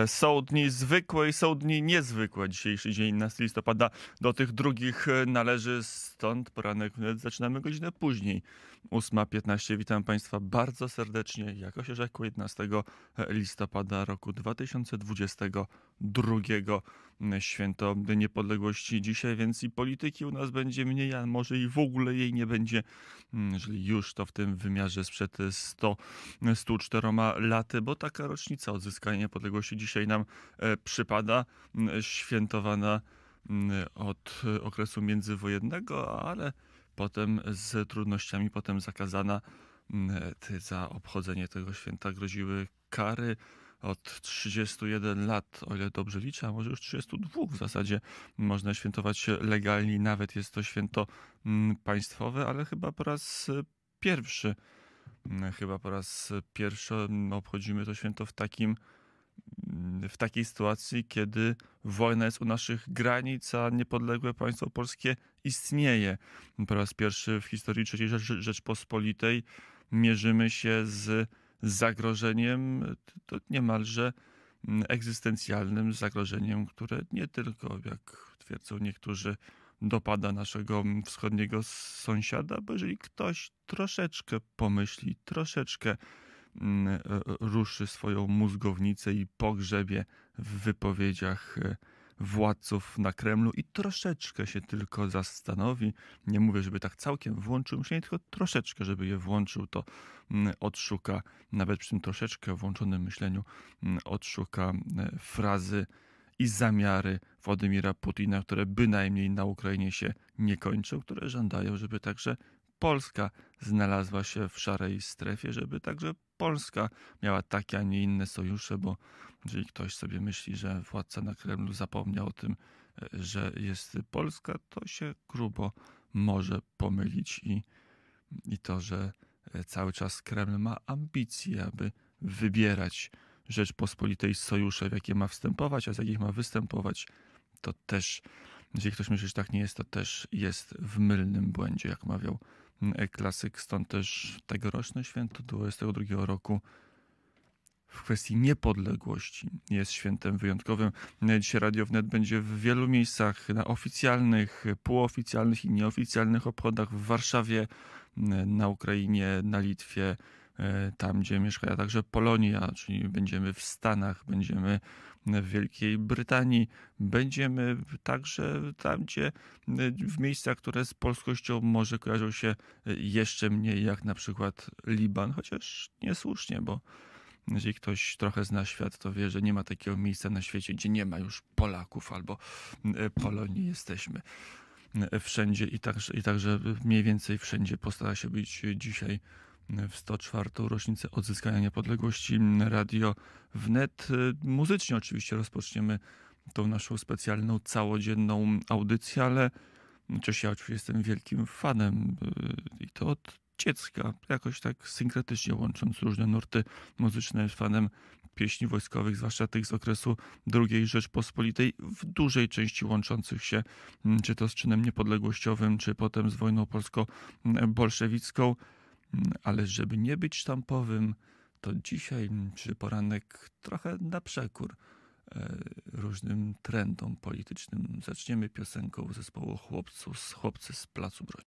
Są dni zwykłe i są dni niezwykłe. Dzisiejszy dzień 11 listopada do tych drugich należy, stąd poranek wnet zaczynamy godzinę później. 8:15. Witam Państwa bardzo serdecznie, jako się rzekło, 11 listopada roku 2022. Święto Niepodległości dzisiaj, więc i polityki u nas będzie mniej, a może i w ogóle jej nie będzie. Jeżeli już, to w tym wymiarze sprzed 104 laty, bo taka rocznica odzyskania niepodległości dzisiaj nam przypada, świętowana od okresu międzywojennego, ale potem z trudnościami, potem zakazana. Za obchodzenie tego święta groziły kary od 31 lat, o ile dobrze liczę, a może już 32 w zasadzie można świętować legalnie, nawet jest to święto państwowe, ale chyba po raz pierwszy. Chyba po raz pierwszy obchodzimy to święto w takiej sytuacji, kiedy wojna jest u naszych granic, a niepodległe państwo polskie istnieje. Po raz pierwszy w historii III Rzeczpospolitej mierzymy się z zagrożeniem, to niemalże egzystencjalnym zagrożeniem, które nie tylko, jak twierdzą niektórzy, dopada naszego wschodniego sąsiada, bo jeżeli ktoś troszeczkę pomyśli, troszeczkę ruszy swoją mózgownicę i pogrzebie w wypowiedziach władców na Kremlu i troszeczkę się tylko zastanowi, nie mówię, żeby tak całkiem włączył myślenie, tylko troszeczkę, żeby je włączył, to odszuka, nawet przy tym troszeczkę włączonym myśleniu, odszuka frazy i zamiary Władimira Putina, które bynajmniej na Ukrainie się nie kończą, które żądają, żeby także Polska znalazła się w szarej strefie, żeby także Polska miała takie, a nie inne sojusze, bo jeżeli ktoś sobie myśli, że władca na Kremlu zapomniał o tym, że jest Polska, to się grubo może pomylić i to, że cały czas Kreml ma ambicje, aby wybierać Rzeczpospolitej sojusze, w jakie ma wstępować, a z jakich ma występować, to też, jeżeli ktoś myśli, że tak nie jest, to też jest w mylnym błędzie, jak mawiał klasyk. Stąd też tegoroczne święto 22 roku w kwestii niepodległości jest świętem wyjątkowym. Dzisiaj Radio Wnet będzie w wielu miejscach, na oficjalnych, półoficjalnych i nieoficjalnych obchodach w Warszawie, na Ukrainie, na Litwie, tam gdzie mieszka także Polonia, czyli będziemy w Stanach, będziemy w Wielkiej Brytanii, będziemy także tam, gdzie w miejscach, które z polskością może kojarzą się jeszcze mniej, jak na przykład Liban, chociaż niesłusznie, bo jeżeli ktoś trochę zna świat, to wie, że nie ma takiego miejsca na świecie, gdzie nie ma już Polaków albo Polonii. Jesteśmy wszędzie i także mniej więcej wszędzie postara się być dzisiaj w 104. rocznicę odzyskania niepodległości Radio Wnet. Muzycznie oczywiście rozpoczniemy tą naszą specjalną, całodzienną audycję, ale chociaż ja oczywiście jestem wielkim fanem i to od dziecka, jakoś tak synkretycznie łącząc różne nurty muzyczne, fanem pieśni wojskowych, zwłaszcza tych z okresu II Rzeczpospolitej, w dużej części łączących się czy to z czynem niepodległościowym, czy potem z wojną polsko-bolszewicką, ale żeby nie być sztampowym, to dzisiaj, czy poranek trochę na przekór różnym trendom politycznym. Zaczniemy piosenką zespołu Chłopcy z Placu Broni.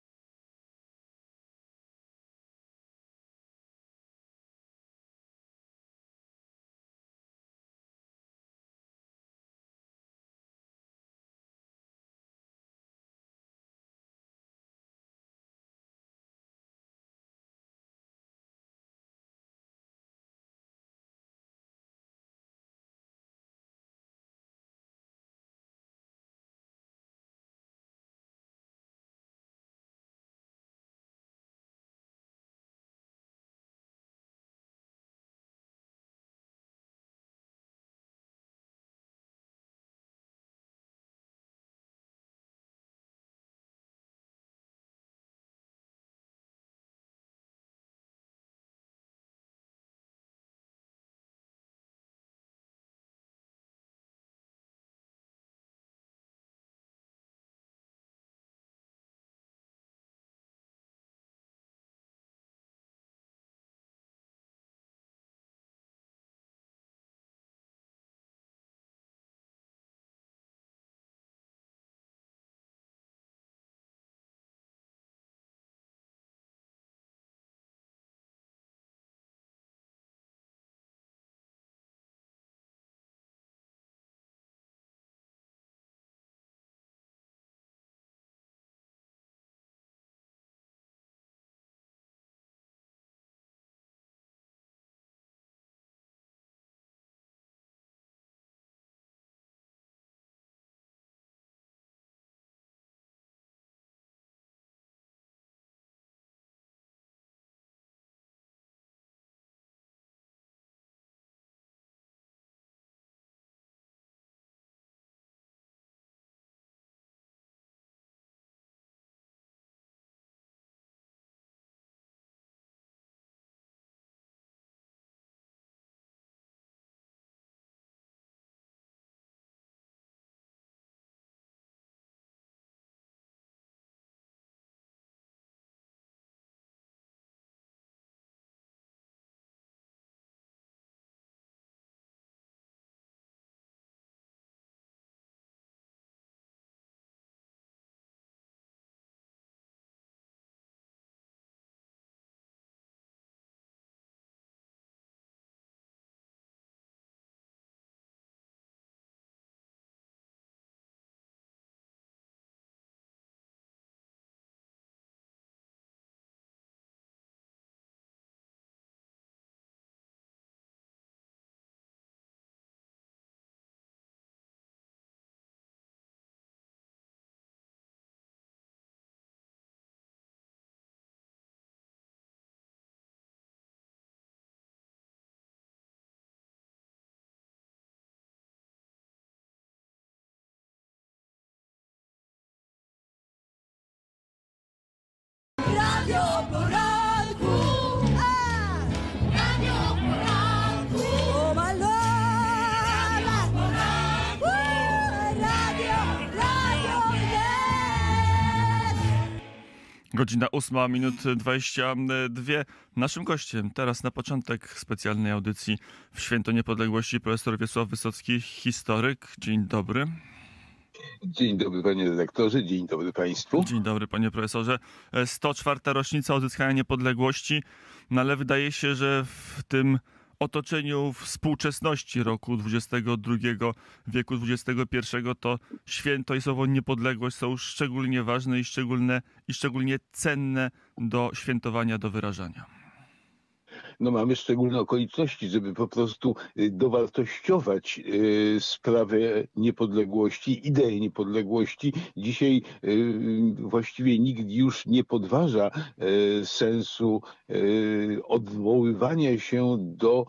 Godzina 8 minut 22. Naszym gościem teraz na początek specjalnej audycji w Święto Niepodległości profesor Wiesław Wysocki, historyk. Dzień dobry. Dzień dobry, panie redaktorze, dzień dobry państwu. Dzień dobry, panie profesorze. 104. rocznica odzyskania niepodległości, no ale wydaje się, że w tym otoczeniu współczesności roku XXI wieku XXI to święto i słowo niepodległość są szczególnie ważne i szczególnie cenne do świętowania, do wyrażania. No mamy szczególne okoliczności, żeby po prostu dowartościować sprawę niepodległości, ideę niepodległości. Dzisiaj właściwie nikt już nie podważa sensu odwoływania się do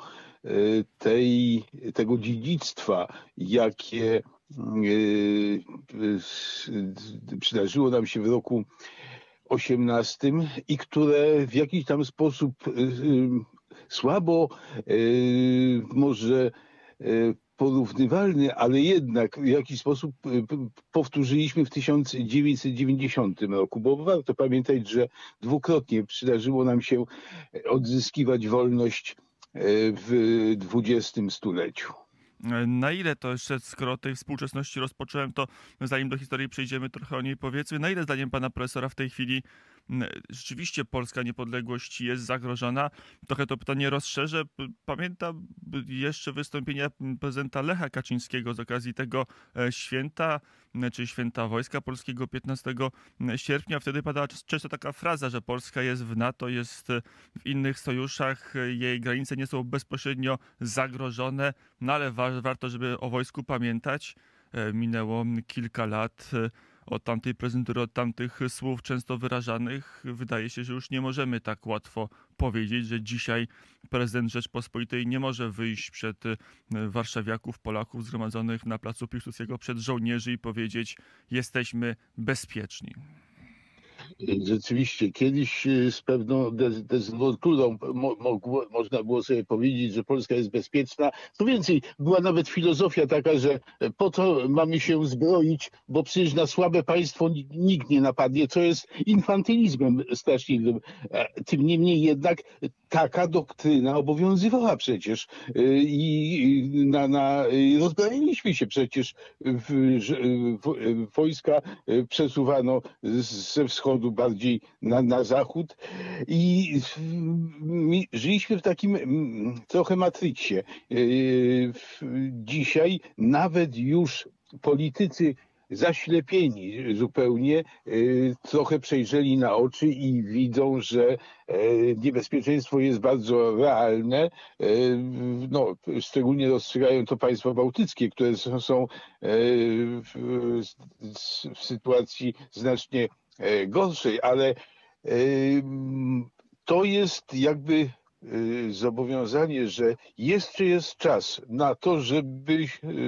tego dziedzictwa, jakie przydarzyło nam się w roku 18 i które w jakiś tam sposób słabo, może porównywalny, ale jednak w jakiś sposób powtórzyliśmy w 1990 roku, bo warto pamiętać, że dwukrotnie przydarzyło nam się odzyskiwać wolność w XX stuleciu. Na ile to jeszcze, skoro o tej współczesności rozpocząłem, to zanim do historii przejdziemy, trochę o niej powiedzmy. Na ile zdaniem pana profesora w tej chwili rzeczywiście polska niepodległość jest zagrożona? Trochę to pytanie rozszerzę. Pamiętam jeszcze wystąpienia prezydenta Lecha Kaczyńskiego z okazji tego święta, czy święta Wojska Polskiego 15 sierpnia. Wtedy padała często taka fraza, że Polska jest w NATO, jest w innych sojuszach, jej granice nie są bezpośrednio zagrożone, no ale warto, żeby o wojsku pamiętać. Minęło kilka lat od tamtej prezentury, od tamtych słów często wyrażanych. Wydaje się, że już nie możemy tak łatwo powiedzieć, że dzisiaj prezydent Rzeczpospolitej nie może wyjść przed warszawiaków, Polaków zgromadzonych na placu Piłsudskiego, przed żołnierzy i powiedzieć: jesteśmy bezpieczni. Rzeczywiście, kiedyś z pewną dezynwolturą można było sobie powiedzieć, że Polska jest bezpieczna. Co więcej, była nawet filozofia taka, że po to mamy się zbroić, bo przecież na słabe państwo nikt nie napadnie, co jest infantylizmem straszliwym. Tym niemniej jednak taka doktryna obowiązywała przecież i rozbrajaliśmy się przecież. Wojska przesuwano ze wschodu bardziej na zachód i żyliśmy w takim trochę matriksie. Dzisiaj nawet już politycy zaślepieni zupełnie trochę przejrzeli na oczy i widzą, że niebezpieczeństwo jest bardzo realne. No, szczególnie dostrzegają to państwa bałtyckie, które są w sytuacji znacznie gorszej, ale to jest jakby zobowiązanie, że jeszcze jest czas na to, żeby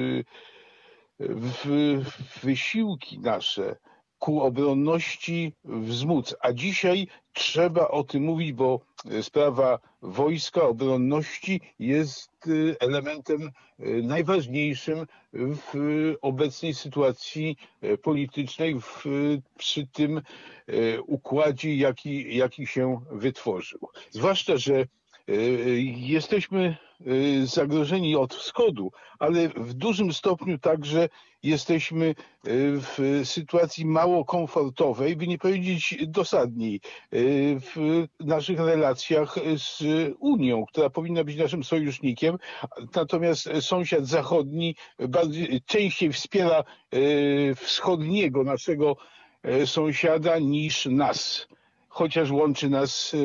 wysiłki nasze ku obronności wzmóc. A dzisiaj trzeba o tym mówić, bo sprawa wojska, obronności jest elementem najważniejszym w obecnej sytuacji politycznej, przy tym układzie, jaki się wytworzył. Zwłaszcza, że jesteśmy zagrożeni od wschodu, ale w dużym stopniu także jesteśmy w sytuacji mało komfortowej, by nie powiedzieć dosadniej, w naszych relacjach z Unią, która powinna być naszym sojusznikiem, natomiast sąsiad zachodni częściej wspiera wschodniego naszego sąsiada niż nas. Chociaż łączy nas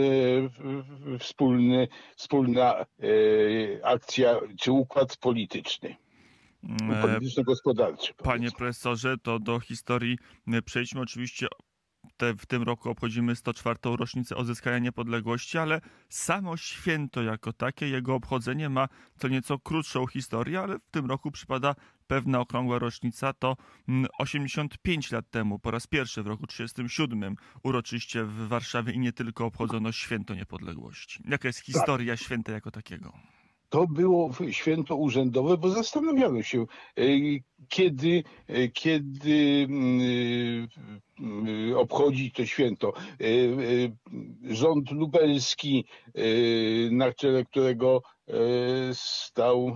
wspólna akcja czy układ polityczny. Polityczno-gospodarczy. Panie profesorze, to do historii przejdźmy. Oczywiście w tym roku obchodzimy 104. rocznicę odzyskania niepodległości, ale samo święto jako takie, jego obchodzenie ma co nieco krótszą historię, ale w tym roku przypada pewna okrągła rocznica. To 85 lat temu, po raz pierwszy w roku 1937 uroczyście w Warszawie i nie tylko obchodzono święto niepodległości. Jaka jest historia święta jako takiego? to było święto urzędowe, bo zastanawiano się, kiedy obchodzić to święto. Rząd lubelski, na czele którego stał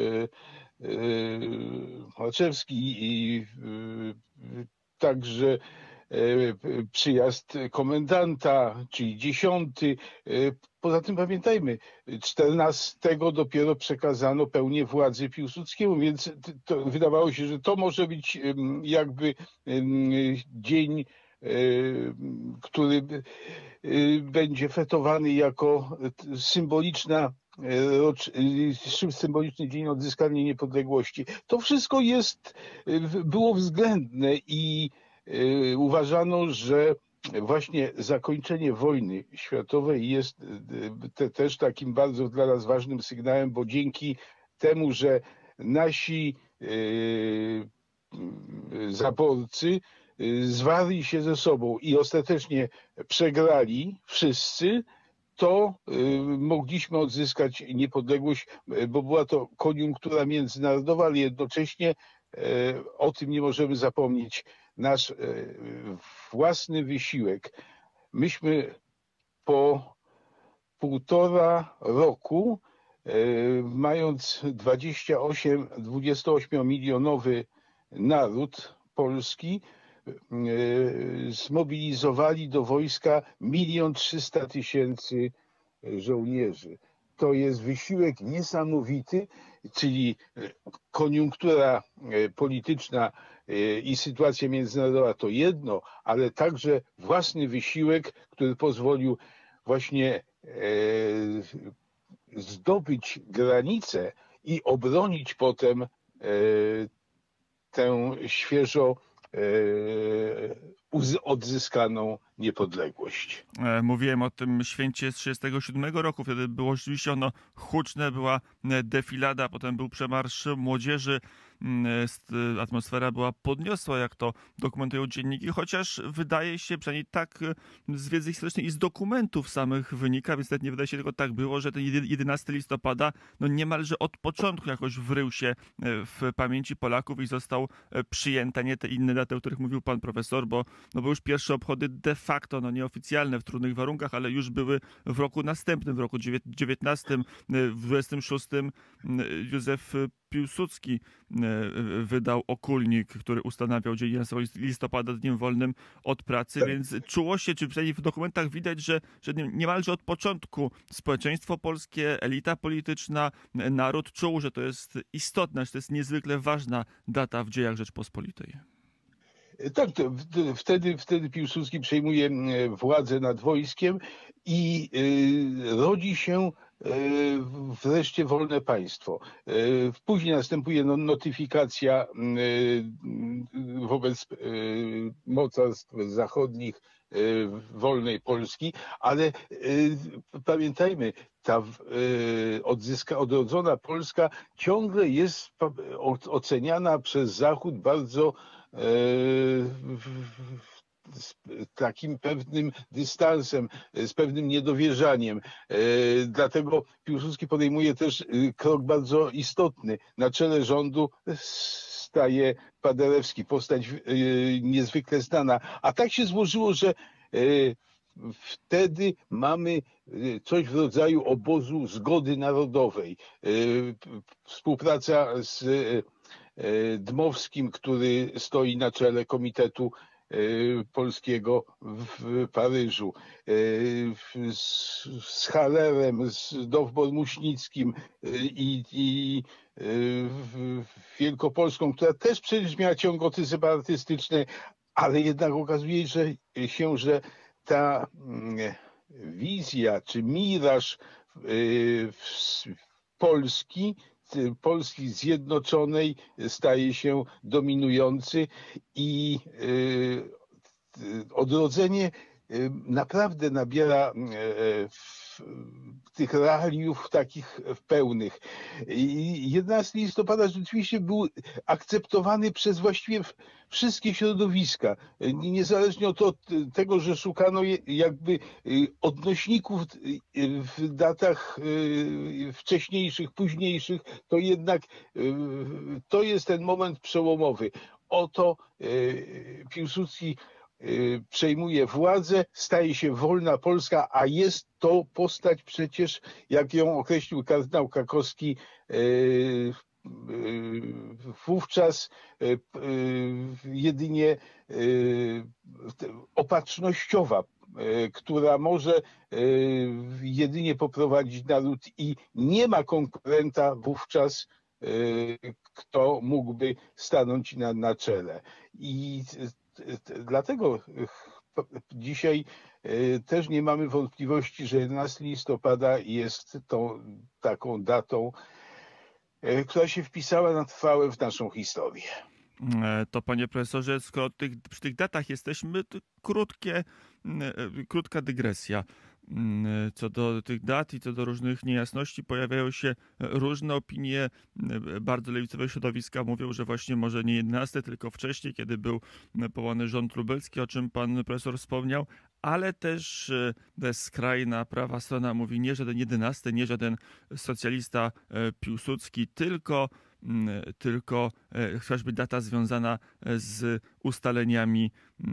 Malczewski i także przyjazd komendanta, czyli 10. Poza tym pamiętajmy, 14 dopiero przekazano pełnię władzy Piłsudskiemu, więc to wydawało się, że to może być jakby dzień, który będzie fetowany jako symboliczny dzień odzyskania niepodległości. To wszystko było względne i uważano, że właśnie zakończenie wojny światowej jest też takim bardzo dla nas ważnym sygnałem, bo dzięki temu, że nasi zaborcy zwarli się ze sobą i ostatecznie przegrali wszyscy, to mogliśmy odzyskać niepodległość, bo była to koniunktura międzynarodowa, ale jednocześnie o tym nie możemy zapomnieć. Nasz własny wysiłek. Myśmy po 1,5 roku, mając 28-milionowy naród polski, zmobilizowali do wojska 1 300 000 żołnierzy. To jest wysiłek niesamowity, czyli koniunktura polityczna i sytuacja międzynarodowa to jedno, ale także własny wysiłek, który pozwolił właśnie zdobyć granicę i obronić potem tę świeżo odzyskaną niepodległość. Mówiłem o tym święcie z 1937 roku, wtedy było rzeczywiście ono huczne, była defilada, potem był przemarsz młodzieży, atmosfera była podniosła, jak to dokumentują dzienniki, chociaż wydaje się, przynajmniej tak z wiedzy historycznej i z dokumentów samych wynika, więc nie wydaje się tylko tak było, że ten 11 listopada niemalże od początku jakoś wrył się w pamięci Polaków i został przyjęta, nie te inne daty, o których mówił pan profesor, bo już pierwsze obchody de facto, nieoficjalne, w trudnych warunkach, ale już były w roku następnym, w roku 19, w 26 Józef Piłsudski wydał okulnik, który ustanawiał dzień 11 listopada dniem wolnym od pracy, więc czuło się, czy przynajmniej w dokumentach widać, że niemalże od początku społeczeństwo polskie, elita polityczna, naród czuł, że to jest istotne, że to jest niezwykle ważna data w dziejach Rzeczpospolitej. Tak, wtedy Piłsudski przejmuje władzę nad wojskiem i rodzi się wreszcie wolne państwo. Później następuje notyfikacja wobec mocarstw zachodnich wolnej Polski, ale pamiętajmy, ta odrodzona Polska ciągle jest oceniana przez Zachód bardzo z takim pewnym dystansem, z pewnym niedowierzaniem. Dlatego Piłsudski podejmuje też krok bardzo istotny. Na czele rządu staje Paderewski, postać niezwykle znana. A tak się złożyło, że wtedy mamy coś w rodzaju obozu zgody narodowej. Współpraca z Dmowskim, który stoi na czele Komitetu Polskiego w Paryżu, z Hallerem, z Dowbor-Muśnickim i Wielkopolską, która też przecież miała ciągoty separatystyczne, ale jednak okazuje się, że ta wizja czy miraż Polski zjednoczonej staje się dominujący i odrodzenie naprawdę nabiera tych realiów takich pełnych. I 11 listopada rzeczywiście był akceptowany przez właściwie wszystkie środowiska, niezależnie od tego, że szukano jakby odnośników w datach wcześniejszych, późniejszych, to jednak to jest ten moment przełomowy. Oto Piłsudski przejmuje władzę, staje się wolna Polska, a jest to postać przecież, jak ją określił kardynał Krakowski, wówczas jedynie opatrznościowa, która może jedynie poprowadzić naród i nie ma konkurenta wówczas, kto mógłby stanąć na czele. I dlatego dzisiaj też nie mamy wątpliwości, że 11 listopada jest tą taką datą, która się wpisała na trwałe w naszą historię. To panie profesorze, skoro przy tych datach jesteśmy, to krótka dygresja. Co do tych dat i co do różnych niejasności pojawiają się różne opinie. Bardzo lewicowe środowiska mówią, że właśnie może nie 11, tylko wcześniej, kiedy był powołany rząd lubelski, o czym pan profesor wspomniał, ale też skrajna prawa strona mówi nie żaden 11, nie żaden socjalista Piłsudski, tylko chociażby data związana z ustaleniami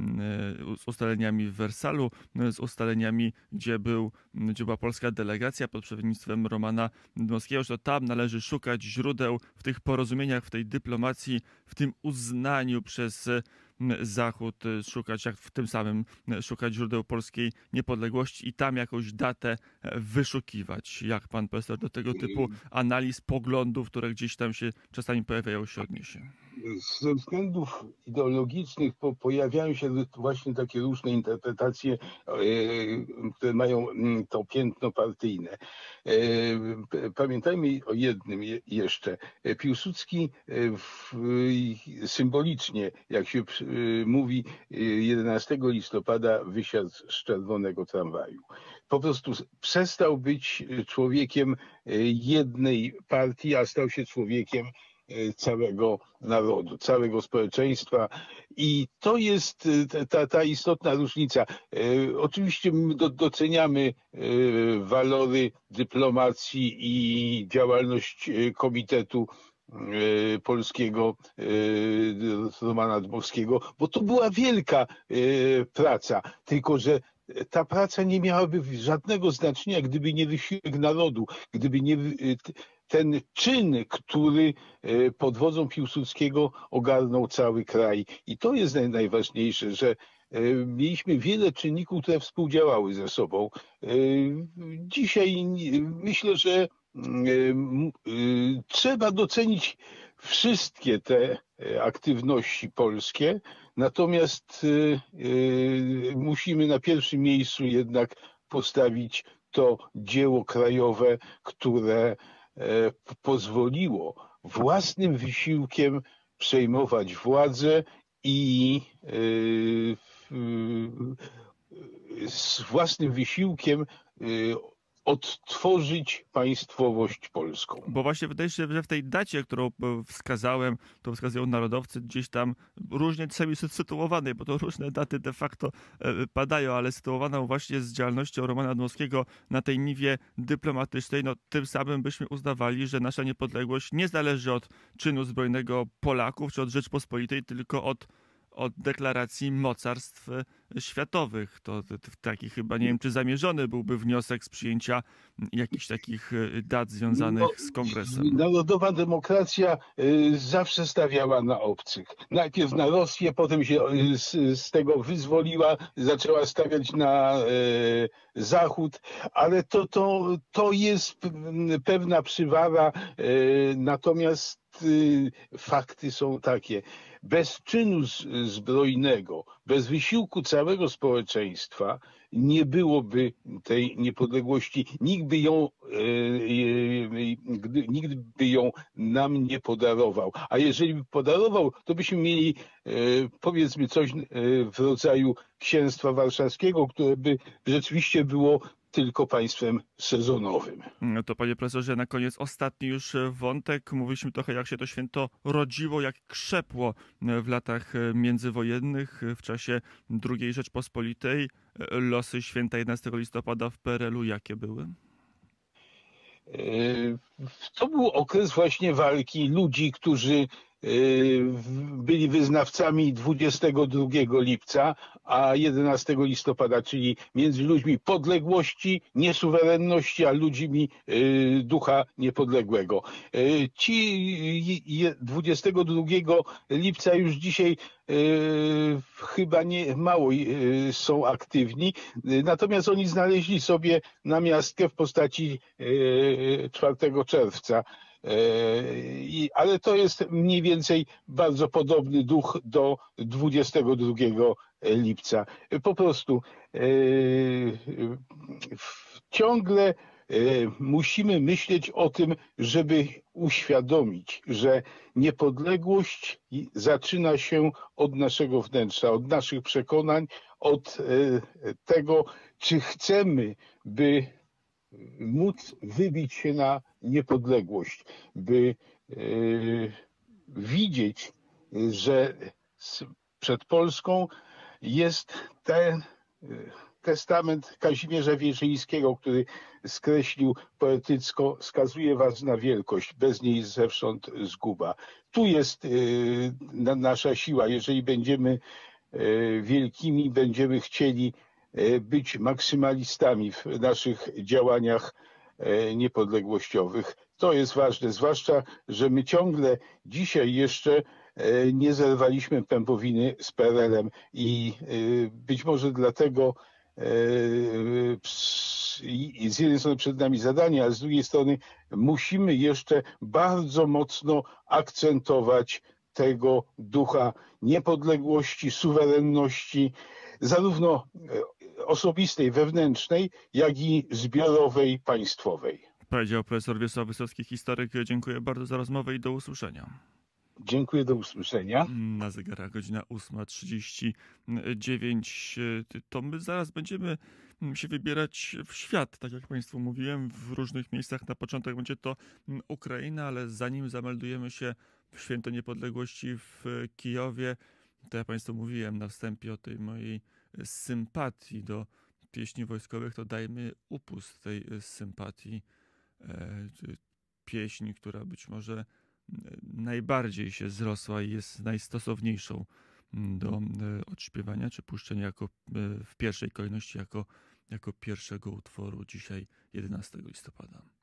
w Wersalu, z ustaleniami, gdzie była polska delegacja pod przewodnictwem Romana Dmowskiego, że to tam należy szukać źródeł w tych porozumieniach, w tej dyplomacji, w tym uznaniu przez Zachód, tym samym szukać źródeł polskiej niepodległości i tam jakąś datę wyszukiwać. Jak pan profesor do tego typu analiz, poglądów, które gdzieś tam się czasami pojawiają, się odniesie? Ze względów ideologicznych pojawiają się właśnie takie różne interpretacje, które mają to piętno partyjne. Pamiętajmy o jednym jeszcze. Piłsudski symbolicznie, jak się mówi, 11 listopada wysiadł z czerwonego tramwaju. Po prostu przestał być człowiekiem jednej partii, a stał się człowiekiem całego narodu, całego społeczeństwa i to jest ta istotna różnica. Oczywiście my doceniamy walory dyplomacji i działalność Komitetu Polskiego Romana Dmowskiego, bo to była wielka praca, tylko że ta praca nie miałaby żadnego znaczenia, gdyby nie wysiłek narodu, gdyby nie ten czyn, który pod wodzą Piłsudskiego ogarnął cały kraj. I to jest najważniejsze, że mieliśmy wiele czynników, które współdziałały ze sobą. Dzisiaj myślę, że trzeba docenić wszystkie te aktywności polskie, natomiast musimy na pierwszym miejscu jednak postawić to dzieło krajowe, które pozwoliło własnym wysiłkiem przejmować władzę i z własnym wysiłkiem odtworzyć państwowość polską. Bo właśnie wydaje się, że w tej dacie, którą wskazałem, to wskazują narodowcy, gdzieś tam różnie czasami sytuowanej, bo to różne daty de facto padają, ale sytuowaną właśnie z działalnością Romana Dmowskiego na tej niwie dyplomatycznej, no tym samym byśmy uznawali, że nasza niepodległość nie zależy od czynu zbrojnego Polaków czy od Rzeczpospolitej, tylko od deklaracji mocarstw światowych. To taki chyba, nie wiem, czy zamierzony byłby wniosek z przyjęcia jakichś takich dat związanych z kongresem. Narodowa demokracja zawsze stawiała na obcych. Najpierw na Rosję, potem się z tego wyzwoliła, zaczęła stawiać na Zachód, ale to jest pewna przywara, natomiast fakty są takie. Bez czynu zbrojnego, bez wysiłku całego społeczeństwa nie byłoby tej niepodległości. Nikt by ją nam nie podarował. A jeżeli by podarował, to byśmy mieli powiedzmy coś w rodzaju Księstwa Warszawskiego, które by rzeczywiście było tylko państwem sezonowym. No to panie profesorze, na koniec ostatni już wątek. Mówiliśmy trochę, jak się to święto rodziło, jak krzepło w latach międzywojennych, w czasie II Rzeczpospolitej. Losy święta 11 listopada w PRL-u jakie były? To był okres właśnie walki ludzi, którzy byli wyznawcami 22 lipca, a 11 listopada, czyli między ludźmi podległości, niesuwerenności, a ludźmi ducha niepodległego. Ci 22 lipca już dzisiaj chyba nie mało są aktywni, natomiast oni znaleźli sobie namiastkę w postaci 4 czerwca. Ale to jest mniej więcej bardzo podobny duch do 22 lipca. Po prostu ciągle musimy myśleć o tym, żeby uświadomić, że niepodległość zaczyna się od naszego wnętrza, od naszych przekonań, od tego, czy chcemy, by móc wybić się na niepodległość, by widzieć, że przed Polską jest ten testament Kazimierza Wierzyńskiego, który skreślił poetycko: skazuje was na wielkość, bez niej zewsząd zguba. Tu jest nasza siła. Jeżeli będziemy wielkimi, będziemy chcieli być maksymalistami w naszych działaniach niepodległościowych. To jest ważne, zwłaszcza, że my ciągle dzisiaj jeszcze nie zerwaliśmy pępowiny z PRL-em i być może dlatego z jednej strony przed nami zadanie, a z drugiej strony musimy jeszcze bardzo mocno akcentować tego ducha niepodległości, suwerenności, zarówno osobistej, wewnętrznej, jak i zbiorowej, państwowej. Powiedział profesor Wiesław Wysocki, historyk. Dziękuję bardzo za rozmowę i do usłyszenia. Dziękuję, do usłyszenia. Na zegarach godzina 8:39. To my zaraz będziemy się wybierać w świat, tak jak Państwu mówiłem, w różnych miejscach. Na początek będzie to Ukraina, ale zanim zameldujemy się w Święto Niepodległości w Kijowie, to ja Państwu mówiłem na wstępie o tej mojej sympatii do pieśni wojskowych, to dajmy upust tej sympatii. Pieśń, która być może najbardziej się zrosła i jest najstosowniejszą do odśpiewania czy puszczenia jako, w pierwszej kolejności jako pierwszego utworu dzisiaj 11 listopada.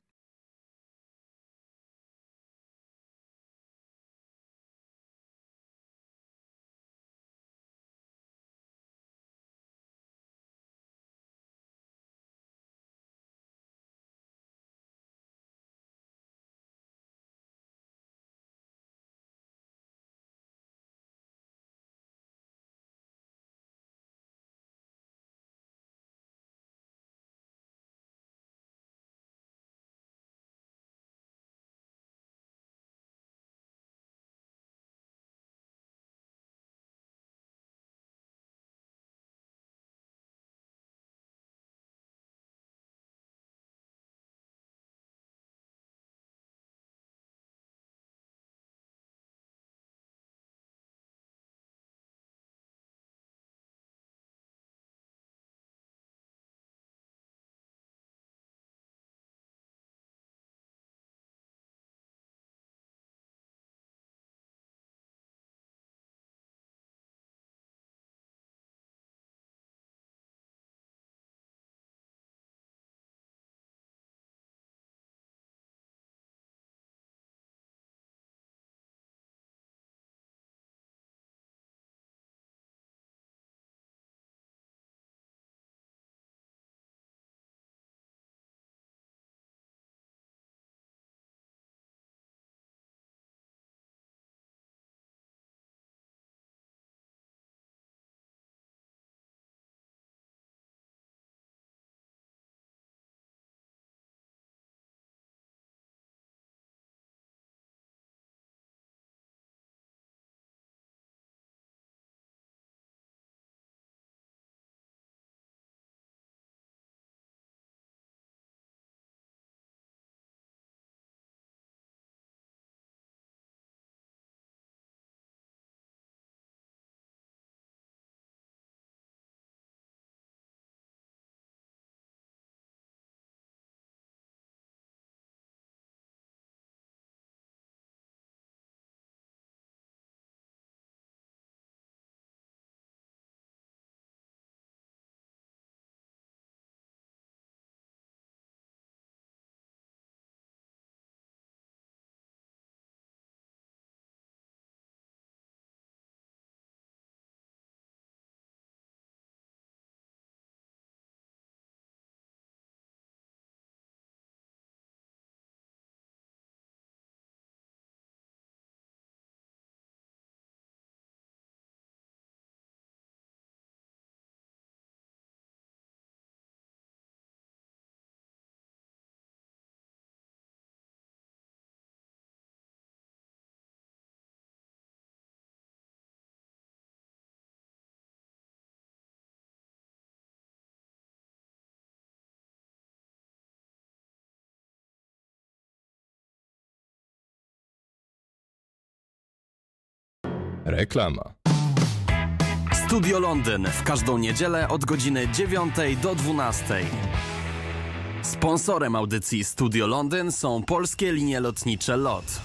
Reklama. Studio Londyn w każdą niedzielę od godziny 9 do 12. Sponsorem audycji Studio Londyn są polskie linie lotnicze LOT.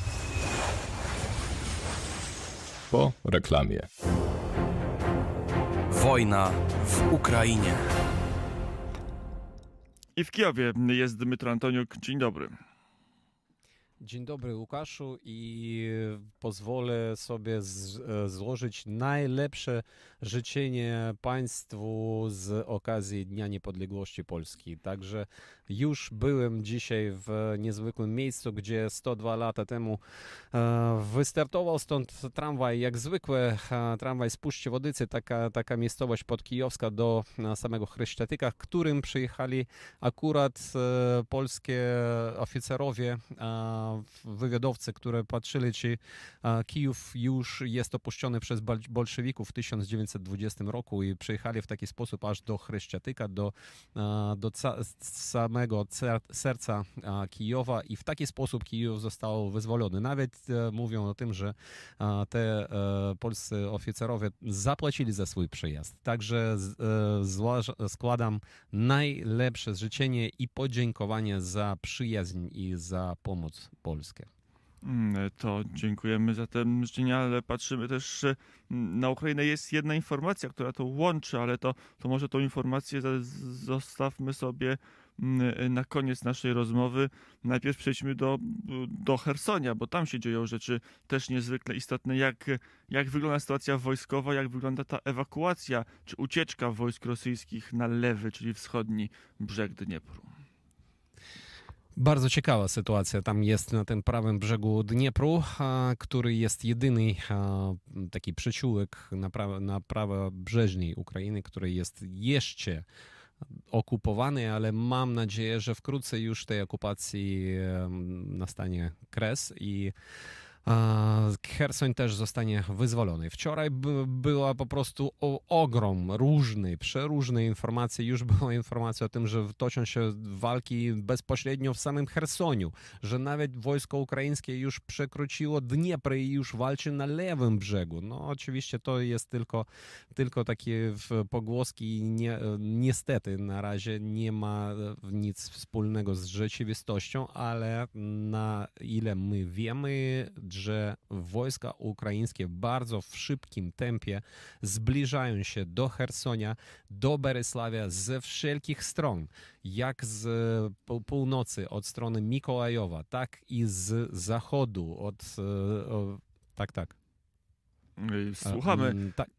Po reklamie. Wojna w Ukrainie. I w Kijowie jest Dmytro Antoniuk. Dzień dobry. Dzień dobry, Łukaszu, i pozwolę sobie złożyć najlepsze życzenie państwu z okazji Dnia Niepodległości Polski. Także już byłem dzisiaj w niezwykłym miejscu, gdzie 102 lata temu wystartował stąd tramwaj, jak zwykle tramwaj z Puszczy Wodycy, taka miejscowość podkijowska do samego Chryszczatyka, którym przyjechali akurat polskie oficerowie, wywiadowcy, które patrzyli, czy Kijów już jest opuszczony przez bolszewików w 1920 roku i przyjechali w taki sposób aż do Chryszczatyka, do samego serca Kijowa, i w taki sposób Kijów został wyzwolony. Nawet mówią o tym, że te polscy oficerowie zapłacili za swój przyjazd. Także składam najlepsze życzenie i podziękowanie za przyjaźń i za pomoc Polskę. To dziękujemy za te życzenia, ale patrzymy też na Ukrainę. Jest jedna informacja, która to łączy, ale to może tą informację zostawmy sobie na koniec naszej rozmowy. Najpierw przejdźmy do Chersonia, bo tam się dzieją rzeczy też niezwykle istotne. Jak wygląda sytuacja wojskowa, jak wygląda ta ewakuacja, czy ucieczka wojsk rosyjskich na lewy, czyli wschodni brzeg Dniepru? Bardzo ciekawa sytuacja tam jest na tym prawym brzegu Dniepru, który jest jedyny taki przyczółek na prawobrzeżnej Ukrainy, który jest jeszcze okupowany, ale mam nadzieję, że wkrótce już tej okupacji nastanie kres i Cherson też zostanie wyzwolony. Wczoraj była po prostu ogrom przeróżnej informacji. Już była informacja o tym, że toczą się walki bezpośrednio w samym Chersoniu, że nawet wojsko ukraińskie już przekroczyło Dniepr i już walczy na lewym brzegu. No oczywiście to jest tylko takie pogłoski. Niestety na razie nie ma nic wspólnego z rzeczywistością, ale na ile my wiemy, że wojska ukraińskie bardzo w szybkim tempie zbliżają się do Chersonia, do Berysławia ze wszelkich stron, jak z północy, od strony Mikołajowa, tak i z zachodu, tak. Słuchamy.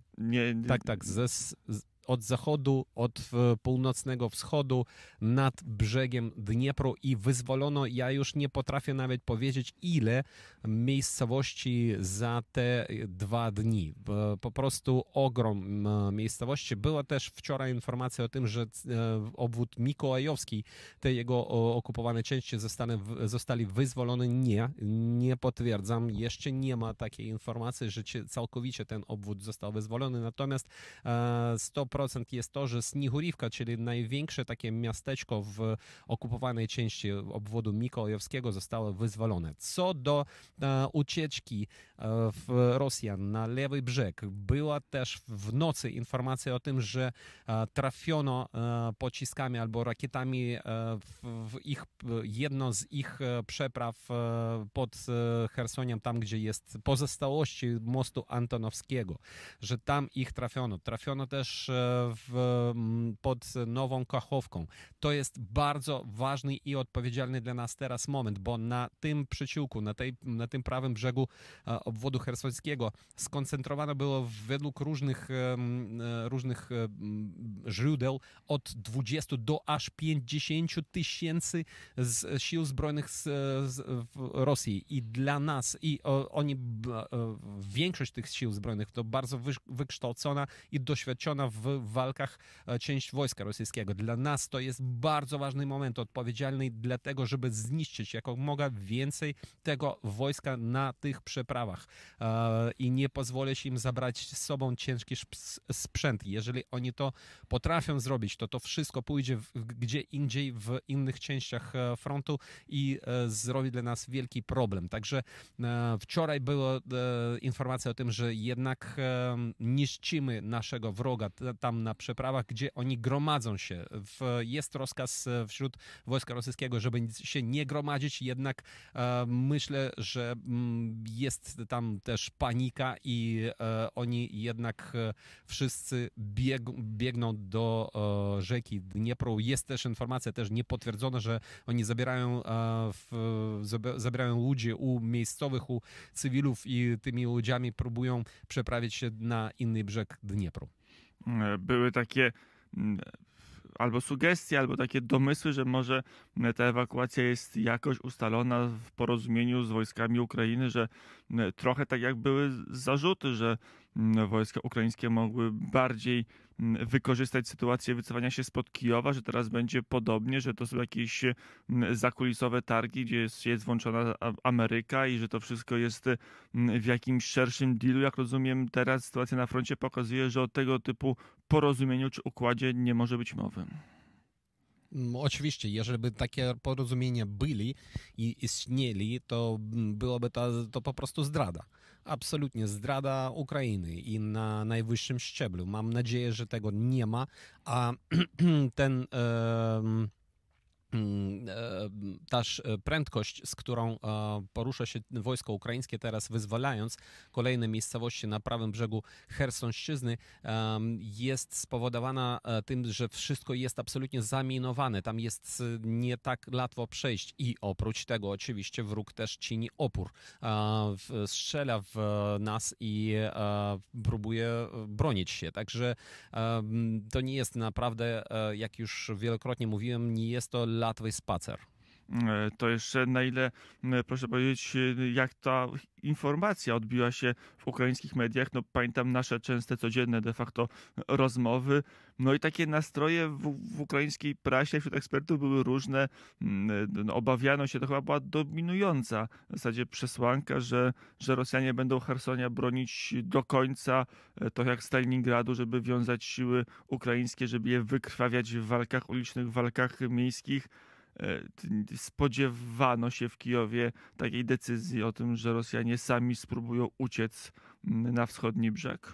Od zachodu, od północnego wschodu, nad brzegiem Dniepru, i wyzwolono, ja już nie potrafię nawet powiedzieć, ile miejscowości za te 2 dni. Po prostu ogrom miejscowości. Była też wczoraj informacja o tym, że obwód mikołajowski, te jego okupowane części zostali wyzwolone. Nie potwierdzam. Jeszcze nie ma takiej informacji, że całkowicie ten obwód został wyzwolony. Natomiast 100% jest to, że Snihurivka, czyli największe takie miasteczko w okupowanej części obwodu mikołajowskiego, zostało wyzwolone. Co do ucieczki Rosjan na lewy brzeg, była też w nocy informacja o tym, że trafiono pociskami albo rakietami w jedno z ich przepraw pod Chersoniem, tam gdzie jest pozostałości mostu Antonowskiego, że tam ich trafiono. Trafiono też pod Nową Kachowką. To jest bardzo ważny i odpowiedzialny dla nas teraz moment, bo na tym przyciółku, na tym prawym brzegu obwodu chersońskiego skoncentrowane było według różnych źródeł od 20 do aż 50 tysięcy z sił zbrojnych w Rosji. I dla nas, większość tych sił zbrojnych to bardzo wykształcona i doświadczona w walkach część wojska rosyjskiego. Dla nas to jest bardzo ważny moment, odpowiedzialny dlatego, żeby zniszczyć jakomога więcej tego wojska na tych przeprawach i nie pozwolić im zabrać z sobą ciężki sprzęt. Jeżeli oni to potrafią zrobić, to wszystko pójdzie gdzie indziej w innych częściach frontu i zrobi dla nas wielki problem. Także wczoraj była informacja o tym, że jednak niszczymy naszego wroga tam na przeprawach, gdzie oni gromadzą się. Jest rozkaz wśród wojska rosyjskiego, żeby się nie gromadzić, jednak myślę, że jest tam też panika i oni jednak wszyscy biegną do rzeki Dniepru. Jest też informacja, też niepotwierdzona, że oni zabierają ludzi u miejscowych, u cywilów i tymi ludziami próbują przeprawić się na inny brzeg Dniepru. Były takie albo sugestie, albo takie domysły, że może ta ewakuacja jest jakoś ustalona w porozumieniu z wojskami Ukrainy, że trochę tak jak były zarzuty, że wojska ukraińskie mogły bardziej wykorzystać sytuację wycofania się spod Kijowa, że teraz będzie podobnie, że to są jakieś zakulisowe targi, gdzie jest włączona Ameryka i że to wszystko jest w jakimś szerszym dealu. Jak rozumiem, teraz sytuacja na froncie pokazuje, że o tego typu porozumieniu czy układzie nie może być mowy. Oczywiście, jeżeli by takie porozumienia byli i istnieli, to byłoby to po prostu zdrada. Absolutnie zdrada Ukrainy i na najwyższym szczeblu. Mam nadzieję, że tego nie ma, a też prędkość, z którą porusza się wojsko ukraińskie teraz, wyzwalając kolejne miejscowości na prawym brzegu Chersonszczyzny, jest spowodowana tym, że wszystko jest absolutnie zaminowane. Tam jest nie tak łatwo przejść i oprócz tego oczywiście wróg też czyni opór. Strzela w nas i próbuje bronić się. Także to nie jest naprawdę, jak już wielokrotnie mówiłem, nie jest to łatwy spacer. To jeszcze na ile, proszę powiedzieć, jak ta informacja odbiła się w ukraińskich mediach. No, pamiętam nasze częste, codzienne de facto rozmowy. No i takie nastroje w ukraińskiej prasie wśród ekspertów były różne. Obawiano się, to chyba była dominująca w zasadzie przesłanka, że Rosjanie będą Chersonia bronić do końca, to jak Stalingradu, żeby wiązać siły ukraińskie, żeby je wykrwawiać w walkach ulicznych, w walkach miejskich. Spodziewano się w Kijowie takiej decyzji o tym, że Rosjanie sami spróbują uciec na wschodni brzeg?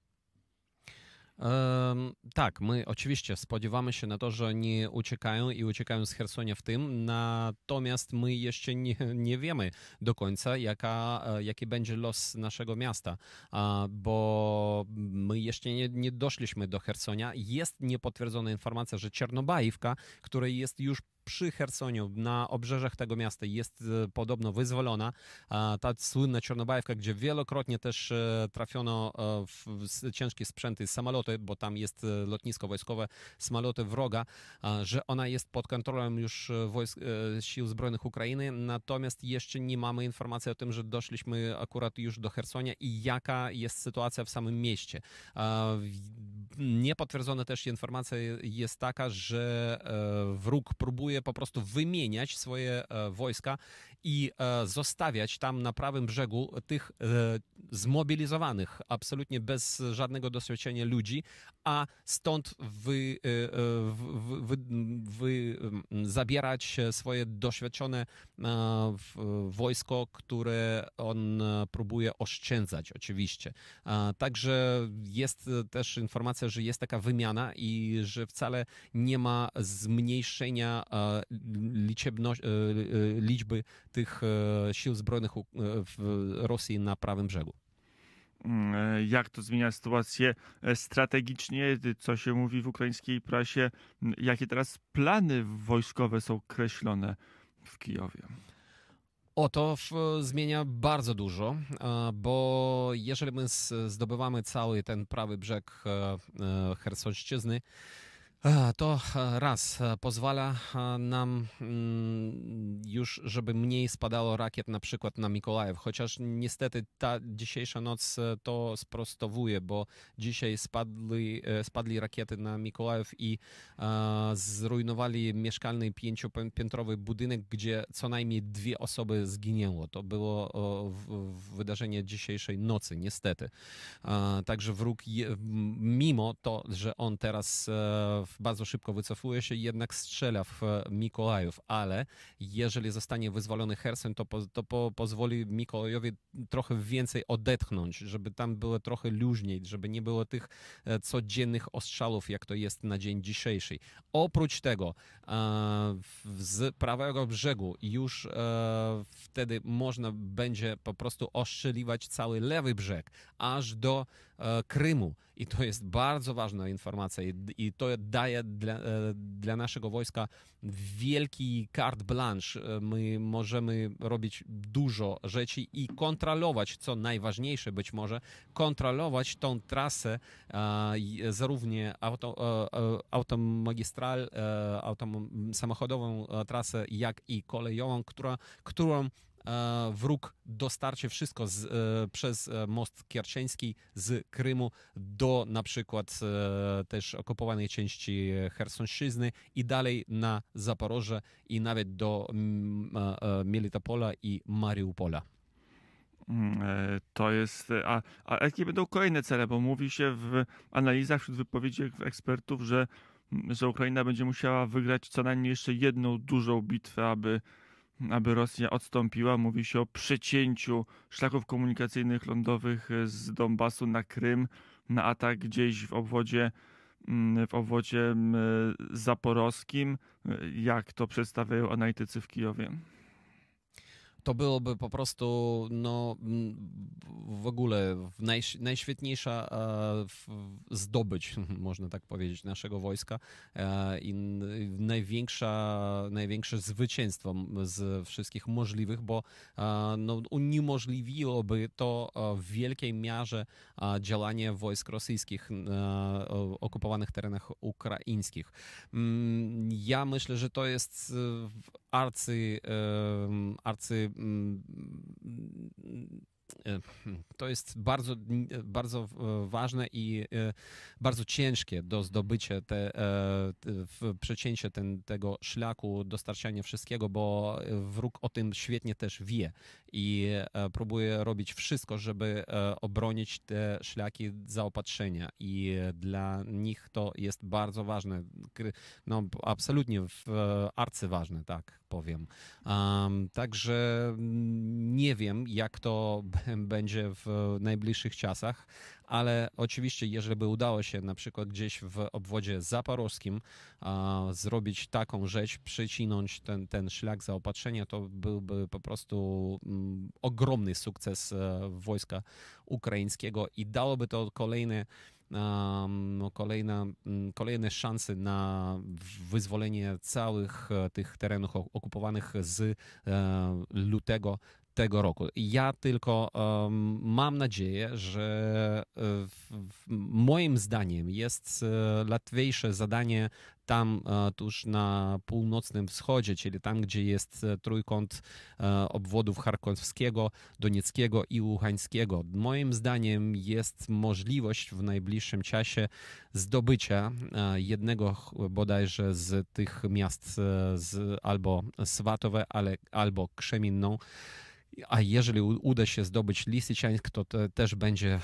Tak, my oczywiście spodziewamy się na to, że oni uciekają i uciekają z Chersonia w tym, natomiast my jeszcze nie wiemy do końca, jaki będzie los naszego miasta, bo my jeszcze nie doszliśmy do Chersonia. Jest niepotwierdzona informacja, że Czernobajówka, która jest już przy Chersoniu, na obrzeżach tego miasta, jest podobno wyzwolona. Ta słynna Czernobajówka, gdzie wielokrotnie też trafiono w ciężkie sprzęty, samoloty, bo tam jest lotnisko wojskowe, samoloty wroga, że ona jest pod kontrolą już sił zbrojnych Ukrainy, natomiast jeszcze nie mamy informacji o tym, że doszliśmy akurat już do Chersonia i jaka jest sytuacja w samym mieście. Niepotwierdzona też informacja jest taka, że wróg próbuje po prostu wymieniać swoje wojska i zostawiać tam na prawym brzegu tych zmobilizowanych, absolutnie bez żadnego doświadczenia ludzi, a stąd zabierać swoje doświadczone wojsko, które on próbuje oszczędzać oczywiście. Także jest też informacja, że jest taka wymiana i że wcale nie ma zmniejszenia liczby tych sił zbrojnych w Rosji na prawym brzegu. Jak to zmienia sytuację strategicznie? Co się mówi w ukraińskiej prasie? Jakie teraz plany wojskowe są kreślone w Kijowie? To zmienia bardzo dużo, bo jeżeli my zdobywamy cały ten prawy brzeg Chersonszczyzny, To raz pozwala nam już, żeby mniej spadało rakiet na przykład na Mikołajów, chociaż niestety ta dzisiejsza noc to sprostowuje, bo dzisiaj spadli rakiety na Mikołajów i zrujnowali mieszkalny 5-piętrowy budynek, gdzie co najmniej 2 osoby zginęło. To było wydarzenie dzisiejszej nocy, niestety. Także wróg, mimo to, że on teraz bardzo szybko wycofuje się, jednak strzela w Mikołajów, ale jeżeli zostanie wyzwolony Cherson, to pozwoli Mikołajowi trochę więcej odetchnąć, żeby tam było trochę luźniej, żeby nie było tych codziennych ostrzałów, jak to jest na dzień dzisiejszy. Oprócz tego z prawego brzegu już wtedy można będzie po prostu ostrzeliwać cały lewy brzeg, aż do Krymu. I to jest bardzo ważna informacja i to daje dla naszego wojska wielki carte blanche. My możemy robić dużo rzeczy i kontrolować, co najważniejsze być może, kontrolować tą trasę, zarówno automagistralę, samochodową trasę, jak i kolejową, którą wróg dostarczy wszystko przez most Kierczeński z Krymu do na przykład też okupowanej części Chersonszczyzny i dalej na Zaporoże i nawet do Melitopola i Mariupola. To jest. A jakie będą kolejne cele? Bo mówi się w analizach wśród wypowiedzi ekspertów, że Ukraina będzie musiała wygrać co najmniej jeszcze jedną dużą bitwę, aby Rosja odstąpiła. Mówi się o przecięciu szlaków komunikacyjnych lądowych z Donbasu na Krym, na atak gdzieś w obwodzie zaporowskim. Jak to przedstawiają analitycy w Kijowie? To byłoby po prostu w ogóle najświetniejsza zdobycz, można tak powiedzieć, naszego wojska i największe zwycięstwo z wszystkich możliwych, bo uniemożliwiłoby to w wielkiej mierze działanie wojsk rosyjskich na okupowanych terenach ukraińskich. Ja myślę, że to jest to jest bardzo, bardzo ważne i bardzo ciężkie do zdobycia, przecięcie tego szlaku, dostarczania wszystkiego, bo wróg o tym świetnie też wie i próbuje robić wszystko, żeby obronić te szlaki zaopatrzenia i dla nich to jest bardzo ważne, absolutnie arcyważne, tak powiem. Także nie wiem, jak to będzie w najbliższych czasach, ale oczywiście, jeżeli by udało się na przykład gdzieś w obwodzie zaporowskim zrobić taką rzecz, przycinąć ten szlak zaopatrzenia, to byłby po prostu ogromny sukces wojska ukraińskiego i dałoby to kolejne szanse na wyzwolenie całych tych terenów okupowanych z lutego tego roku. Ja tylko mam nadzieję, że moim zdaniem jest łatwiejsze zadanie tam tuż na północnym wschodzie, czyli tam, gdzie jest trójkąt obwodów charkowskiego, donieckiego i łuhańskiego. Moim zdaniem jest możliwość w najbliższym czasie zdobycia jednego bodajże z tych miast albo Swatowe, albo Krzemienną. A jeżeli uda się zdobyć Lisiczańsk, to też będzie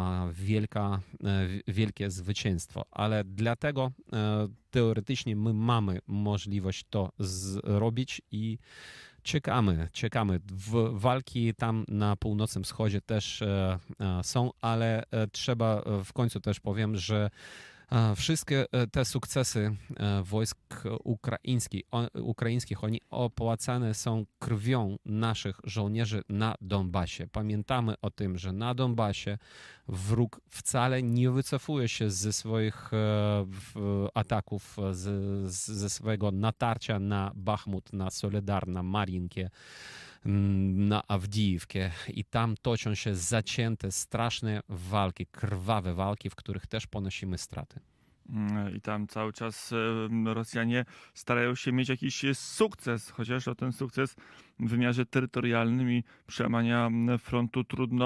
wielkie zwycięstwo. Ale dlatego teoretycznie my mamy możliwość to zrobić i czekamy. Walki tam na północnym wschodzie też są, ale trzeba w końcu też powiem, że wszystkie te sukcesy wojsk ukraińskich, oni opłacane są krwią naszych żołnierzy na Donbasie. Pamiętamy o tym, że na Donbasie wróg wcale nie wycofuje się ze swoich ataków, ze swojego natarcia na Bachmut, na Soledar, na Marinkę, na Awdijivkę i tam toczą się zacięte, straszne walki, krwawe walki, w których też ponosimy straty. I tam cały czas Rosjanie starają się mieć jakiś sukces, chociaż o ten sukces w wymiarze terytorialnym i przełamania frontu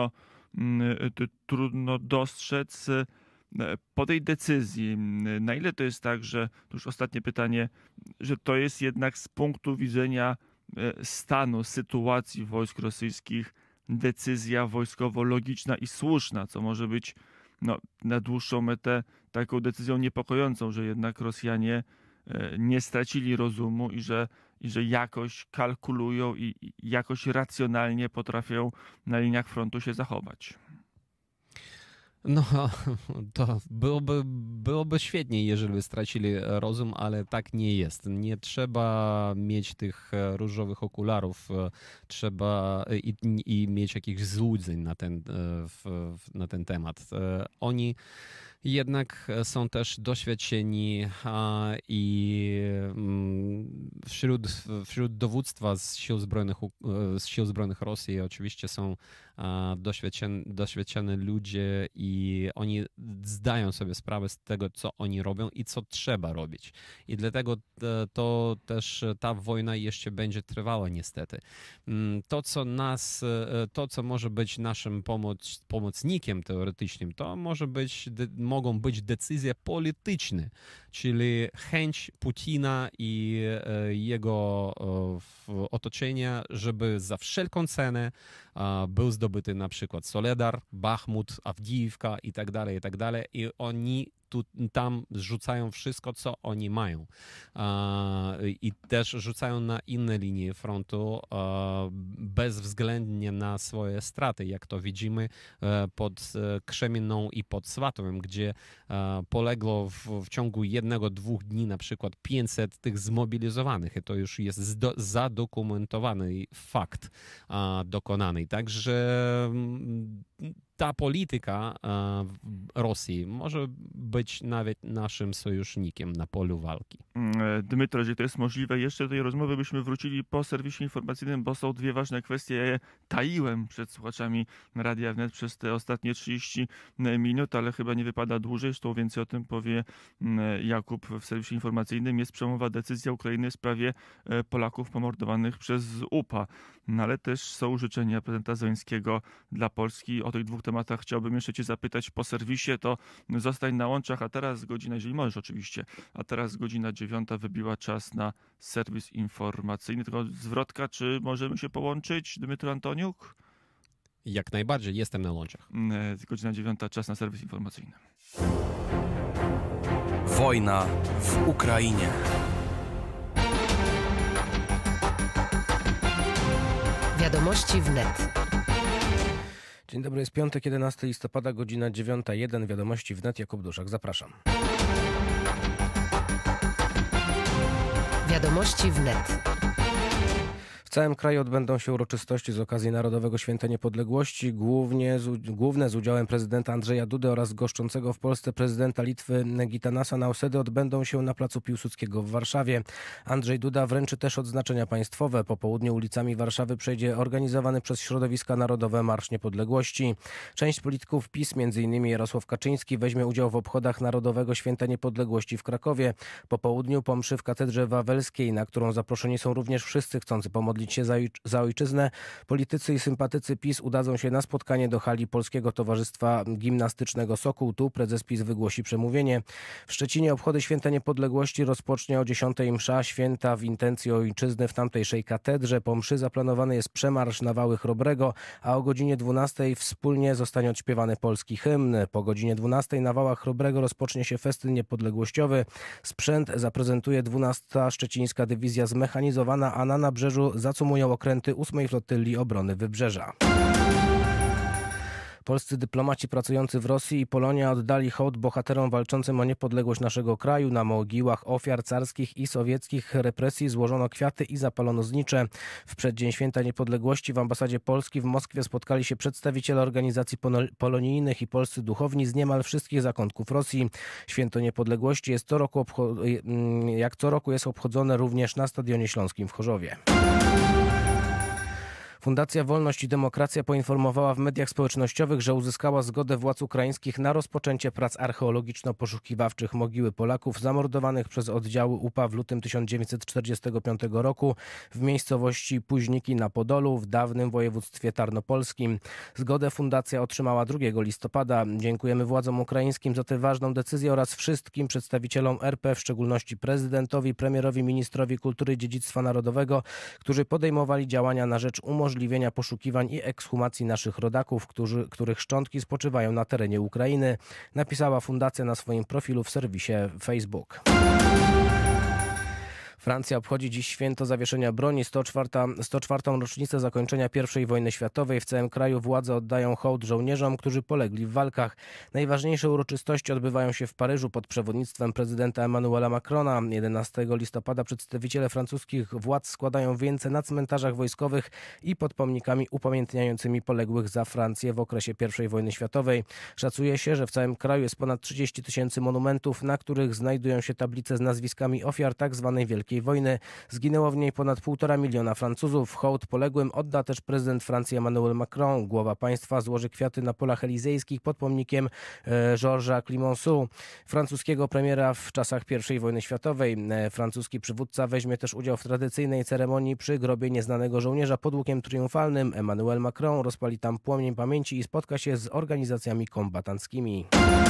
trudno dostrzec. Po tej decyzji, na ile to jest tak, że, to już ostatnie pytanie, że to jest jednak z punktu widzenia stanu, sytuacji wojsk rosyjskich decyzja wojskowo logiczna i słuszna, co może być na dłuższą metę taką decyzją niepokojącą, że jednak Rosjanie nie stracili rozumu i że jakoś kalkulują i jakoś racjonalnie potrafią na liniach frontu się zachować. No, to byłoby świetnie, jeżeli by stracili rozum, ale tak nie jest. Nie trzeba mieć tych różowych okularów, trzeba i mieć jakichś złudzeń na ten temat. Oni jednak są też doświadczeni i wśród dowództwa z sił zbrojnych Rosji oczywiście są doświadczeni ludzie i oni zdają sobie sprawę z tego, co oni robią i co trzeba robić. I dlatego to też ta wojna jeszcze będzie trwała niestety. To, co może być naszym pomocnikiem teoretycznym, to mogą być decyzje polityczne, czyli chęć Putina i jego otoczenia, żeby za wszelką cenę był zdobyty na przykład Soledar, Bachmut, Awdijiwka i tak dalej, i oni tam rzucają wszystko, co oni mają. I też rzucają na inne linie frontu bezwzględnie na swoje straty, jak to widzimy pod Krzemienną i pod Swatowem, gdzie poległo w ciągu 1-2 dni na przykład 500 tych zmobilizowanych. I to już jest zadokumentowany fakt dokonany. Także ta polityka Rosji może być nawet naszym sojusznikiem na polu walki. Dmytro, jeżeli to jest możliwe, jeszcze do tej rozmowy byśmy wrócili po serwisie informacyjnym, bo są dwie ważne kwestie. Ja je taiłem przed słuchaczami Radia Wnet przez te ostatnie 30 minut, ale chyba nie wypada dłużej, zresztą więcej o tym powie Jakub w serwisie informacyjnym. Jest przełomowa decyzja Ukrainy w sprawie Polaków pomordowanych przez UPA. No, ale też są życzenia prezydenta Zełenskiego dla Polski. O tych dwóch tematach chciałbym jeszcze cię zapytać po serwisie, to zostań na łączach, a teraz godzina, jeżeli możesz oczywiście, a teraz godzina 9 wybiła czas na serwis informacyjny. Tylko zwrotka, czy możemy się połączyć, Dmytro Antoniuk? Jak najbardziej, jestem na łączach. Godzina 9, czas na serwis informacyjny. Wojna w Ukrainie. Wiadomości wnet. Dzień dobry, jest piątek, 11 listopada, godzina 9:01. Wiadomości wnet, Jakub Duszak, zapraszam. Wiadomości wnet. W całym kraju odbędą się uroczystości z okazji Narodowego Święta Niepodległości, główne z udziałem prezydenta Andrzeja Dudy oraz goszczącego w Polsce prezydenta Litwy Gitanasa Nausedy odbędą się na placu Piłsudskiego w Warszawie. Andrzej Duda wręczy też odznaczenia państwowe. Po południu ulicami Warszawy przejdzie organizowany przez środowiska narodowe Marsz Niepodległości. Część polityków PiS, m.in. Jarosław Kaczyński, weźmie udział w obchodach Narodowego Święta Niepodległości w Krakowie. Po południu po mszy w Katedrze Wawelskiej, na którą zaproszeni są również wszyscy chcący pomodlić się za ojczyznę, politycy i sympatycy PiS udadzą się na spotkanie do hali Polskiego Towarzystwa Gimnastycznego Sokół. Tu prezes PiS wygłosi przemówienie. W Szczecinie obchody Święta Niepodległości rozpocznie o 10 msza święta w intencji ojczyzny w tamtejszej katedrze. Po mszy zaplanowany jest przemarsz na wały Chrobrego, a o godzinie 12 wspólnie zostanie odśpiewany polski hymn. Po godzinie 12 na wałach Chrobrego rozpocznie się festyn niepodległościowy. Sprzęt zaprezentuje 12. Szczecińska Dywizja Zmechanizowana, a na nabrzeżu zacumują okręty 8. Flotylli Obrony Wybrzeża. Polscy dyplomaci pracujący w Rosji i Polonii oddali hołd bohaterom walczącym o niepodległość naszego kraju. Na mogiłach ofiar carskich i sowieckich represji złożono kwiaty i zapalono znicze. W przeddzień Święta Niepodległości w ambasadzie Polski w Moskwie spotkali się przedstawiciele organizacji polonijnych i polscy duchowni z niemal wszystkich zakątków Rosji. Święto Niepodległości jest jak co roku jest obchodzone również na Stadionie Śląskim w Chorzowie. Fundacja Wolność i Demokracja poinformowała w mediach społecznościowych, że uzyskała zgodę władz ukraińskich na rozpoczęcie prac archeologiczno-poszukiwawczych mogiły Polaków zamordowanych przez oddziały UPA w lutym 1945 roku w miejscowości Późniki na Podolu w dawnym województwie tarnopolskim. Zgodę fundacja otrzymała 2 listopada. Dziękujemy władzom ukraińskim za tę ważną decyzję oraz wszystkim przedstawicielom RP, w szczególności prezydentowi, premierowi, ministrowi kultury i dziedzictwa narodowego, którzy podejmowali działania na rzecz umożliwienia poszukiwań i ekshumacji naszych rodaków, których szczątki spoczywają na terenie Ukrainy, napisała fundacja na swoim profilu w serwisie Facebook. Francja obchodzi dziś święto zawieszenia broni, 104. rocznicę zakończenia I wojny światowej. W całym kraju władze oddają hołd żołnierzom, którzy polegli w walkach. Najważniejsze uroczystości odbywają się w Paryżu pod przewodnictwem prezydenta Emmanuela Macrona. 11 listopada przedstawiciele francuskich władz składają wieńce na cmentarzach wojskowych i pod pomnikami upamiętniającymi poległych za Francję w okresie I wojny światowej. Szacuje się, że w całym kraju jest ponad 30 000 monumentów, na których znajdują się tablice z nazwiskami ofiar tzw. Wielkiej Wojny. Zginęło w niej ponad 1,5 miliona Francuzów. Hołd poległym odda też prezydent Francji Emmanuel Macron. Głowa państwa złoży kwiaty na polach elizejskich pod pomnikiem Georgesa Clemenceau, francuskiego premiera w czasach I wojny światowej. Francuski przywódca weźmie też udział w tradycyjnej ceremonii przy grobie nieznanego żołnierza pod łukiem triumfalnym. Emmanuel Macron rozpali tam płomień pamięci i spotka się z organizacjami kombatanckimi.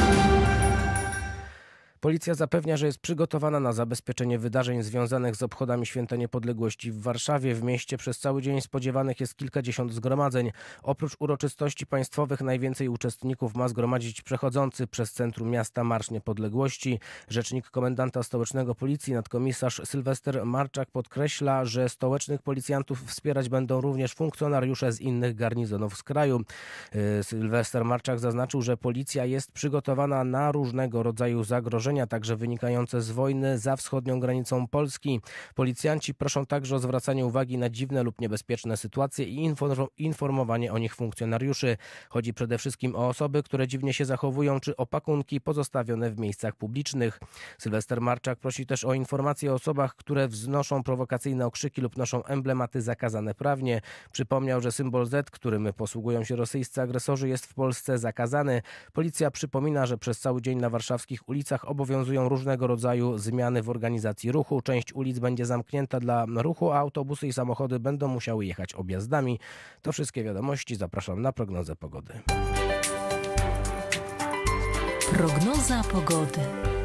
Policja zapewnia, że jest przygotowana na zabezpieczenie wydarzeń związanych z obchodami Święta Niepodległości w Warszawie. W mieście przez cały dzień spodziewanych jest kilkadziesiąt zgromadzeń. Oprócz uroczystości państwowych najwięcej uczestników ma zgromadzić przechodzący przez centrum miasta Marsz Niepodległości. Rzecznik komendanta stołecznego policji nadkomisarz Sylwester Marczak podkreśla, że stołecznych policjantów wspierać będą również funkcjonariusze z innych garnizonów z kraju. Sylwester Marczak zaznaczył, że policja jest przygotowana na różnego rodzaju zagrożenia, także wynikające z wojny za wschodnią granicą Polski. Policjanci proszą także o zwracanie uwagi na dziwne lub niebezpieczne sytuacje i informowanie o nich funkcjonariuszy. Chodzi przede wszystkim o osoby, które dziwnie się zachowują, czy o pakunki pozostawione w miejscach publicznych. Sylwester Marczak prosi też o informacje o osobach, które wznoszą prowokacyjne okrzyki lub noszą emblematy zakazane prawnie. Przypomniał, że symbol Z, którym posługują się rosyjscy agresorzy, jest w Polsce zakazany. Policja przypomina, że przez cały dzień na warszawskich ulicach obowiązują różnego rodzaju zmiany w organizacji ruchu. Część ulic będzie zamknięta dla ruchu, a autobusy i samochody będą musiały jechać objazdami. To wszystkie wiadomości. Zapraszam na prognozę pogody. Prognoza pogody.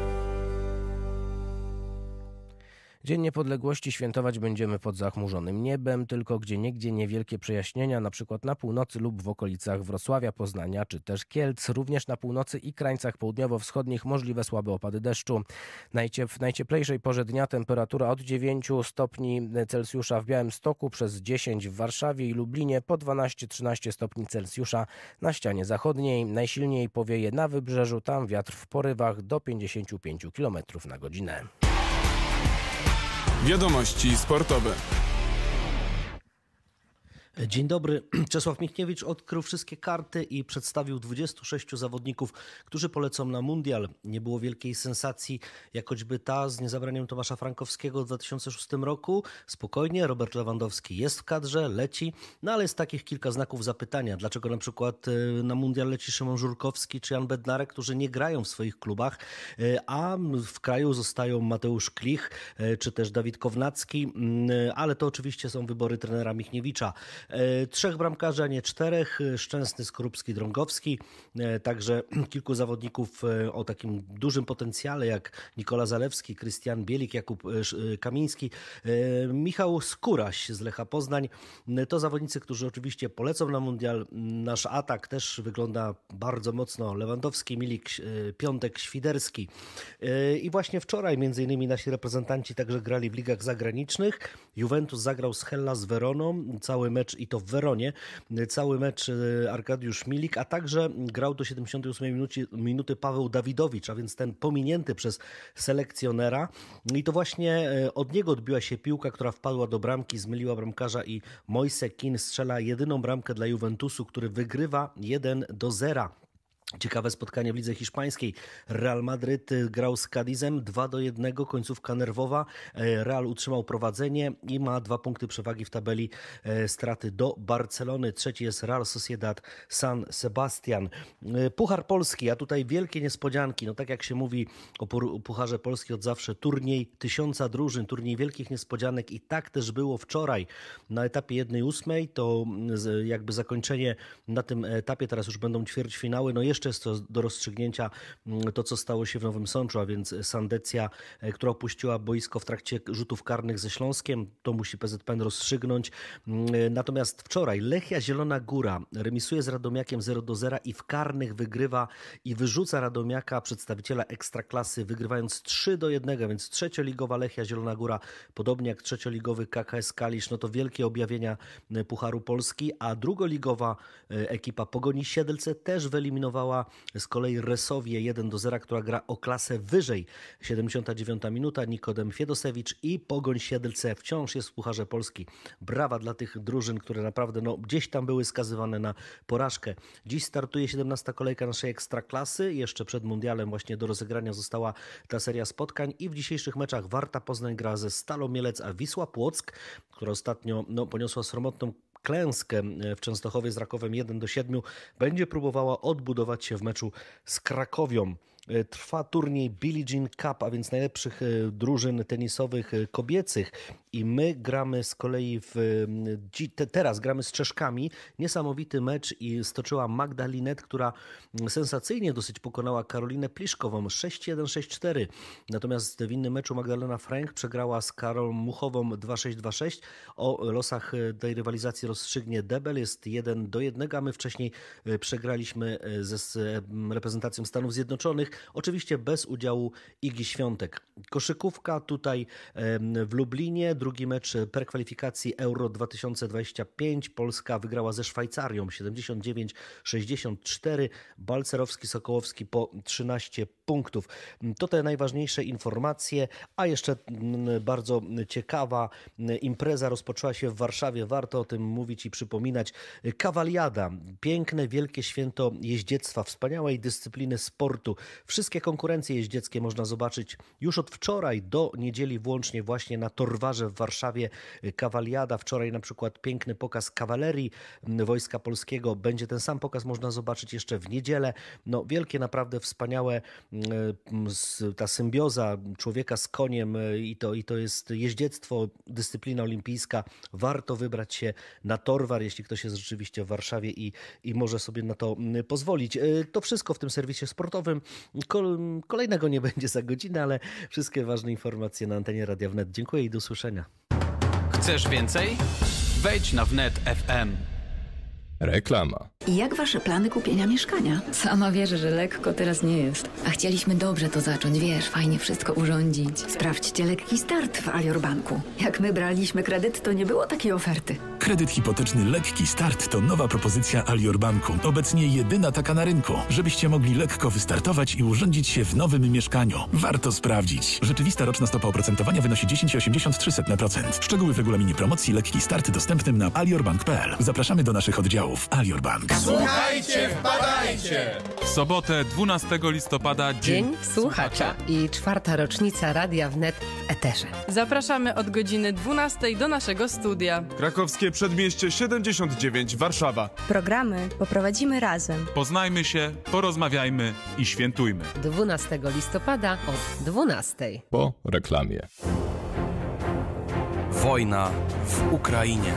Dzień Niepodległości świętować będziemy pod zachmurzonym niebem, tylko gdzieniegdzie niewielkie przejaśnienia, na przykład na północy lub w okolicach Wrocławia, Poznania czy też Kielc. Również na północy i krańcach południowo-wschodnich możliwe słabe opady deszczu. W najcieplejszej porze dnia temperatura od 9 stopni Celsjusza w Białymstoku, przez 10 w Warszawie i Lublinie, po 12-13 stopni Celsjusza na ścianie zachodniej. Najsilniej powieje na wybrzeżu, tam wiatr w porywach do 55 km na godzinę. Wiadomości sportowe. Dzień dobry. Czesław Michniewicz odkrył wszystkie karty i przedstawił 26 zawodników, którzy polecą na mundial. Nie było wielkiej sensacji, jak choćby ta z niezabraniem Tomasza Frankowskiego w 2006 roku. Spokojnie, Robert Lewandowski jest w kadrze, leci, no ale jest takich kilka znaków zapytania. Dlaczego na przykład na mundial leci Szymon Żurkowski czy Jan Bednarek, którzy nie grają w swoich klubach, a w kraju zostają Mateusz Klich czy też Dawid Kownacki, ale to oczywiście są wybory trenera Michniewicza. 3 bramkarzy, a nie 4. Szczęsny, Skorupski, Drągowski. Także kilku zawodników o takim dużym potencjale jak Nikola Zalewski, Krystian Bielik, Jakub Kamiński, Michał Skóraś z Lecha Poznań. To zawodnicy, którzy oczywiście polecą na mundial. Nasz atak też wygląda bardzo mocno. Lewandowski, Milik, Piątek, Świderski. I właśnie wczoraj między innymi nasi reprezentanci także grali w ligach zagranicznych. Juventus zagrał z Hellas Veroną. Cały mecz i to w Weronie. Cały mecz Arkadiusz Milik, a także grał do 78 minuty Paweł Dawidowicz, a więc ten pominięty przez selekcjonera. I to właśnie od niego odbiła się piłka, która wpadła do bramki, zmyliła bramkarza i Moise Kean strzela jedyną bramkę dla Juventusu, który wygrywa 1-0. Ciekawe spotkanie w lidze hiszpańskiej. Real Madryt grał z Cadizem 2-1, końcówka nerwowa. Real utrzymał prowadzenie i ma 2 punkty przewagi w tabeli straty do Barcelony. Trzeci jest Real Sociedad San Sebastian. Puchar Polski, a tutaj wielkie niespodzianki. No tak jak się mówi o Pucharze Polski od zawsze, turniej 1000 drużyn, turniej wielkich niespodzianek i tak też było wczoraj. Na etapie 1/8 to jakby zakończenie na tym etapie, teraz już będą ćwierćfinały. No jeszcze jest to do rozstrzygnięcia to, co stało się w Nowym Sączu, a więc Sandecja, która opuściła boisko w trakcie rzutów karnych ze Śląskiem. To musi PZPN rozstrzygnąć. Natomiast wczoraj Lechia Zielona Góra remisuje z Radomiakiem 0-0 i w karnych wygrywa i wyrzuca Radomiaka, przedstawiciela Ekstraklasy, wygrywając 3-1, więc trzecioligowa Lechia Zielona Góra, podobnie jak trzecioligowy KKS Kalisz, no to wielkie objawienia Pucharu Polski, a drugoligowa ekipa Pogoni Siedlce też wyeliminowała z kolei Resowię 1-0, która gra o klasę wyżej. 79 minuta, Nikodem Fiedosewicz i Pogoń Siedlce wciąż jest w Pucharze Polski. Brawa dla tych drużyn, które naprawdę gdzieś tam były skazywane na porażkę. Dziś startuje 17. kolejka naszej Ekstraklasy. Jeszcze przed mundialem właśnie do rozegrania została ta seria spotkań i w dzisiejszych meczach Warta Poznań gra ze Stalą Mielec, a Wisła Płock, która ostatnio poniosła sromotną klęskę w Częstochowie z Rakowem 1-7, będzie próbowała odbudować się w meczu z Krakowią. Trwa turniej Billie Jean Cup, a więc najlepszych drużyn tenisowych kobiecych i my gramy z kolei teraz gramy z Czeszkami. Niesamowity mecz i stoczyła Magda Linet, która sensacyjnie dosyć pokonała Karolinę Pliszkową 6-1, 6-4. Natomiast w innym meczu Magdalena Frank przegrała z Karolą Muchową 2-6, 2-6. O losach tej rywalizacji rozstrzygnie debel, jest 1-1, a my wcześniej przegraliśmy z reprezentacją Stanów Zjednoczonych. Oczywiście bez udziału Igi Świątek. Koszykówka tutaj w Lublinie. Drugi mecz prekwalifikacji Euro 2025. Polska wygrała ze Szwajcarią 79-64. Balcerowski, Sokołowski po 13 punktów. To te najważniejsze informacje, a jeszcze bardzo ciekawa impreza rozpoczęła się w Warszawie. Warto o tym mówić i przypominać. Kawaliada. Piękne, wielkie święto jeździectwa, wspaniałej dyscypliny sportu. Wszystkie konkurencje jeździeckie można zobaczyć już od wczoraj do niedzieli włącznie właśnie na Torwarze w Warszawie. Kawaliada. Wczoraj na przykład piękny pokaz kawalerii Wojska Polskiego. Będzie ten sam pokaz można zobaczyć jeszcze w niedzielę. Wielkie, naprawdę wspaniałe ta symbioza człowieka z koniem i to jest jeździectwo, dyscyplina olimpijska. Warto wybrać się na Torwar, jeśli ktoś jest rzeczywiście w Warszawie i może sobie na to pozwolić. To wszystko w tym serwisie sportowym. Kolejnego nie będzie za godzinę, ale wszystkie ważne informacje na antenie Radia Wnet. Dziękuję i do usłyszenia. Chcesz więcej? Wejdź na Wnet FM. Reklama. I jak wasze plany kupienia mieszkania? Sama wierzę, że lekko teraz nie jest. A chcieliśmy dobrze to zacząć, wiesz, fajnie wszystko urządzić. Sprawdźcie lekki start w Alior Banku. Jak my braliśmy kredyt, to nie było takiej oferty. Kredyt hipoteczny Lekki Start to nowa propozycja Alior Banku. Obecnie jedyna taka na rynku, żebyście mogli lekko wystartować i urządzić się w nowym mieszkaniu. Warto sprawdzić. Rzeczywista roczna stopa oprocentowania wynosi 10,83%. Szczegóły w regulaminie promocji Lekki Start dostępnym na aliorbank.pl. Zapraszamy do naszych oddziałów. Alior Bank. Słuchajcie, wpadajcie! W sobotę 12 listopada Dzień Słuchacza i 4. rocznica Radia Wnet w Eterze. Zapraszamy od godziny 12 do naszego studia. Krakowskie Przedmieście 79, Warszawa. Programy poprowadzimy razem. Poznajmy się, porozmawiajmy i świętujmy. 12 listopada o 12. Po reklamie. Wojna w Ukrainie.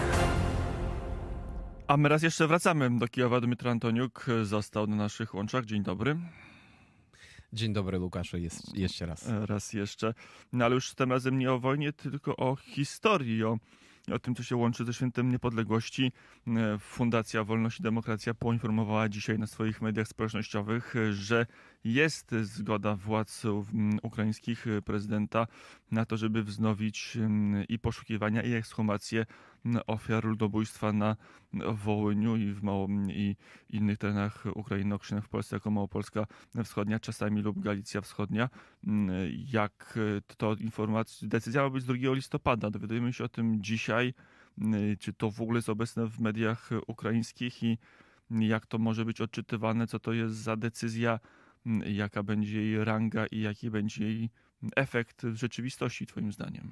A my raz jeszcze wracamy do Kijowa. Dmytro Antoniuk został na naszych łączach. Dzień dobry. Dzień dobry, Łukaszu, jeszcze raz. Raz jeszcze. Ale już tym razem nie o wojnie, tylko o historii, o tym, co się łączy ze Świętem Niepodległości. Fundacja Wolność i Demokracja poinformowała dzisiaj na swoich mediach społecznościowych, że jest zgoda władz ukraińskich, prezydenta, na to, żeby wznowić i poszukiwania, i ekshumację ofiar ludobójstwa na Wołyniu i innych terenach Ukrainy, określonych w Polsce jako Małopolska Wschodnia, czasami lub Galicja Wschodnia. Jak to decyzja ma być z 2 listopada. Dowiadujemy się o tym dzisiaj. Czy to w ogóle jest obecne w mediach ukraińskich i jak to może być odczytywane, co to jest za decyzja, jaka będzie jej ranga i jaki będzie jej efekt w rzeczywistości, twoim zdaniem?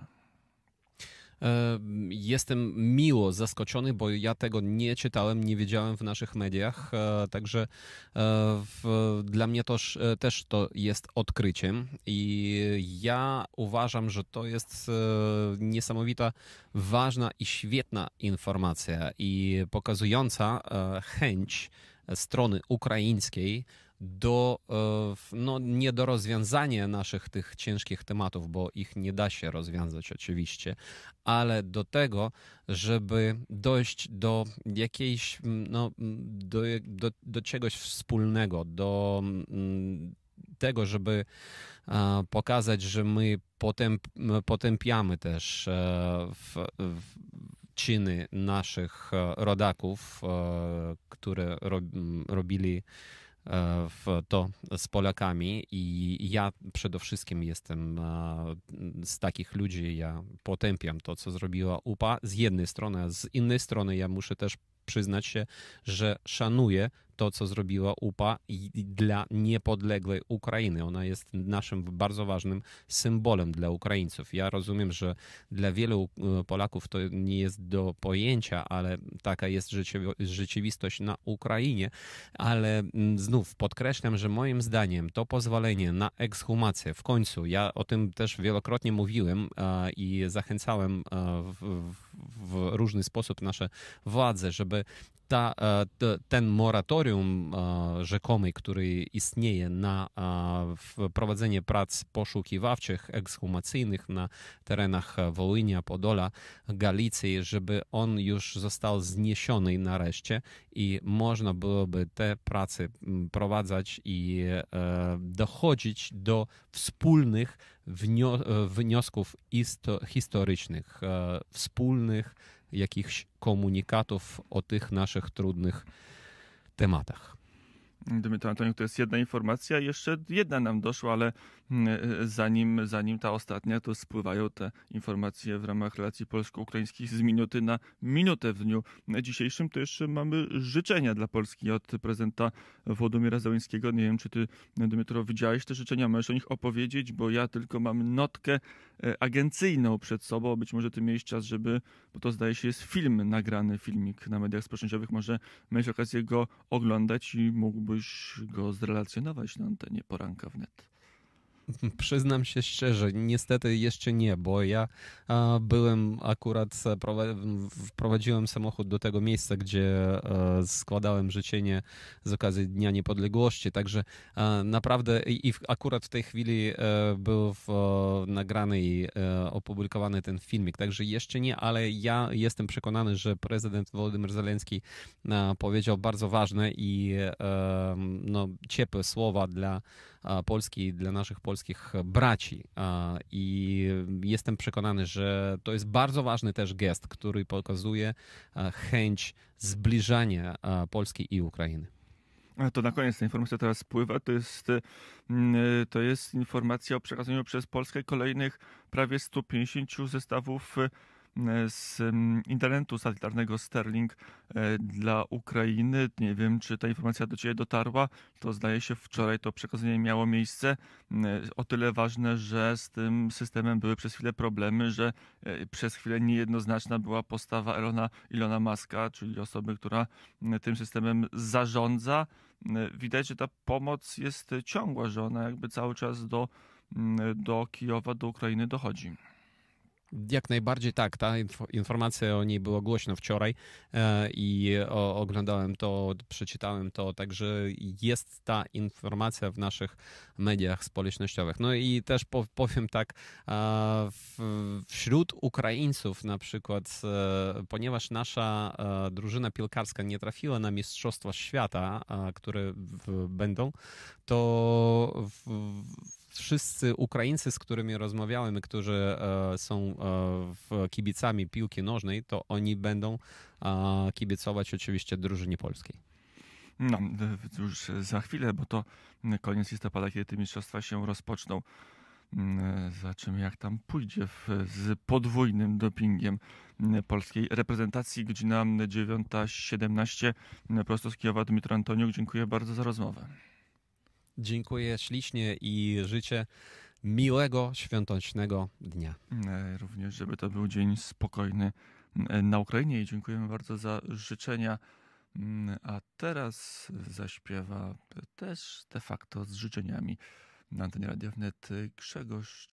Jestem miło zaskoczony, bo ja tego nie czytałem, nie wiedziałem w naszych mediach, także dla mnie też to jest odkryciem i ja uważam, że to jest niesamowita, ważna i świetna informacja i pokazująca chęć strony ukraińskiej nie do rozwiązania naszych tych ciężkich tematów, bo ich nie da się rozwiązać oczywiście, ale do tego, żeby dojść do jakiejś, do czegoś wspólnego, do tego, żeby pokazać, że my potępiamy też czyny naszych rodaków, które robili to z Polakami i ja przede wszystkim jestem z takich ludzi, ja potępiam to, co zrobiła UPA z jednej strony, a z innej strony ja muszę też przyznać się, że szanuję to, co zrobiła UPA dla niepodległej Ukrainy. Ona jest naszym bardzo ważnym symbolem dla Ukraińców. Ja rozumiem, że dla wielu Polaków to nie jest do pojęcia, ale taka jest rzeczywistość na Ukrainie. Ale znów podkreślam, że moim zdaniem to pozwolenie na ekshumację w końcu, ja o tym też wielokrotnie mówiłem i zachęcałem w różny sposób nasze władze, żeby ten moratorium rzekomy, który istnieje na prowadzenie prac poszukiwawczych, ekshumacyjnych na terenach Wołynia, Podola, Galicji, żeby on już został zniesiony nareszcie i można byłoby te prace prowadzać i dochodzić do wspólnych wniosków historycznych, wspólnych jakichś komunikatów o tych naszych trudnych tematach. Dmytro Antoniuk, to jest jedna informacja, jeszcze jedna nam doszła, ale zanim ta ostatnia, to spływają te informacje w ramach relacji polsko-ukraińskich z minuty na minutę w dniu dzisiejszym. To jeszcze mamy życzenia dla Polski od prezydenta Wołodymyra Zełenskiego. Nie wiem, czy ty, Dmytro, widziałeś te życzenia, możesz o nich opowiedzieć, bo ja tylko mam notkę agencyjną przed sobą. Być może ty miałeś czas, bo to zdaje się jest film, nagrany filmik na mediach społecznościowych, może miałeś okazję go oglądać i mógłbyś go zrelacjonować na antenie Poranka Wnet. Przyznam się szczerze, niestety jeszcze nie, bo ja byłem akurat, wprowadziłem samochód do tego miejsca, gdzie składałem życzenie z okazji Dnia Niepodległości, także naprawdę i akurat w tej chwili był nagrany i opublikowany ten filmik, także jeszcze nie, ale ja jestem przekonany, że prezydent Wołodymyr Zełenski powiedział bardzo ważne i ciepłe słowa dla Polski i dla naszych polskich braci. I jestem przekonany, że to jest bardzo ważny też gest, który pokazuje chęć zbliżania Polski i Ukrainy. To na koniec ta informacja teraz spływa. To jest informacja o przekazaniu przez Polskę kolejnych prawie 150 zestawów z internetu satelitarnego Starlink dla Ukrainy. Nie wiem, czy ta informacja do ciebie dotarła. To zdaje się wczoraj to przekazanie miało miejsce. O tyle ważne, że z tym systemem były przez chwilę problemy, że przez chwilę niejednoznaczna była postawa Elona Muska, czyli osoby, która tym systemem zarządza. Widać, że ta pomoc jest ciągła, że ona jakby cały czas do Kijowa, do Ukrainy dochodzi. Jak najbardziej tak, ta informacja o niej była głośno wczoraj i oglądałem to, przeczytałem to, także jest ta informacja w naszych mediach społecznościowych. No i też powiem tak, wśród Ukraińców na przykład, ponieważ nasza drużyna piłkarska nie trafiła na Mistrzostwa Świata, które będą, to wszyscy Ukraińcy, z którymi rozmawiałem, którzy są kibicami piłki nożnej, to oni będą kibicować oczywiście drużynie polskiej. No, już za chwilę, bo to koniec listopada, kiedy te mistrzostwa się rozpoczną. Zobaczymy, jak tam pójdzie z podwójnym dopingiem polskiej reprezentacji. Godzina 9:17. Prosto z Kijowa Dmytro Antoniuk. Dziękuję bardzo za rozmowę. Dziękuję ślicznie i życzę miłego, świątecznego dnia. Również, żeby to był dzień spokojny na Ukrainie i dziękujemy bardzo za życzenia. A teraz zaśpiewa też de facto z życzeniami na antenie Radia Wnet Grzegorz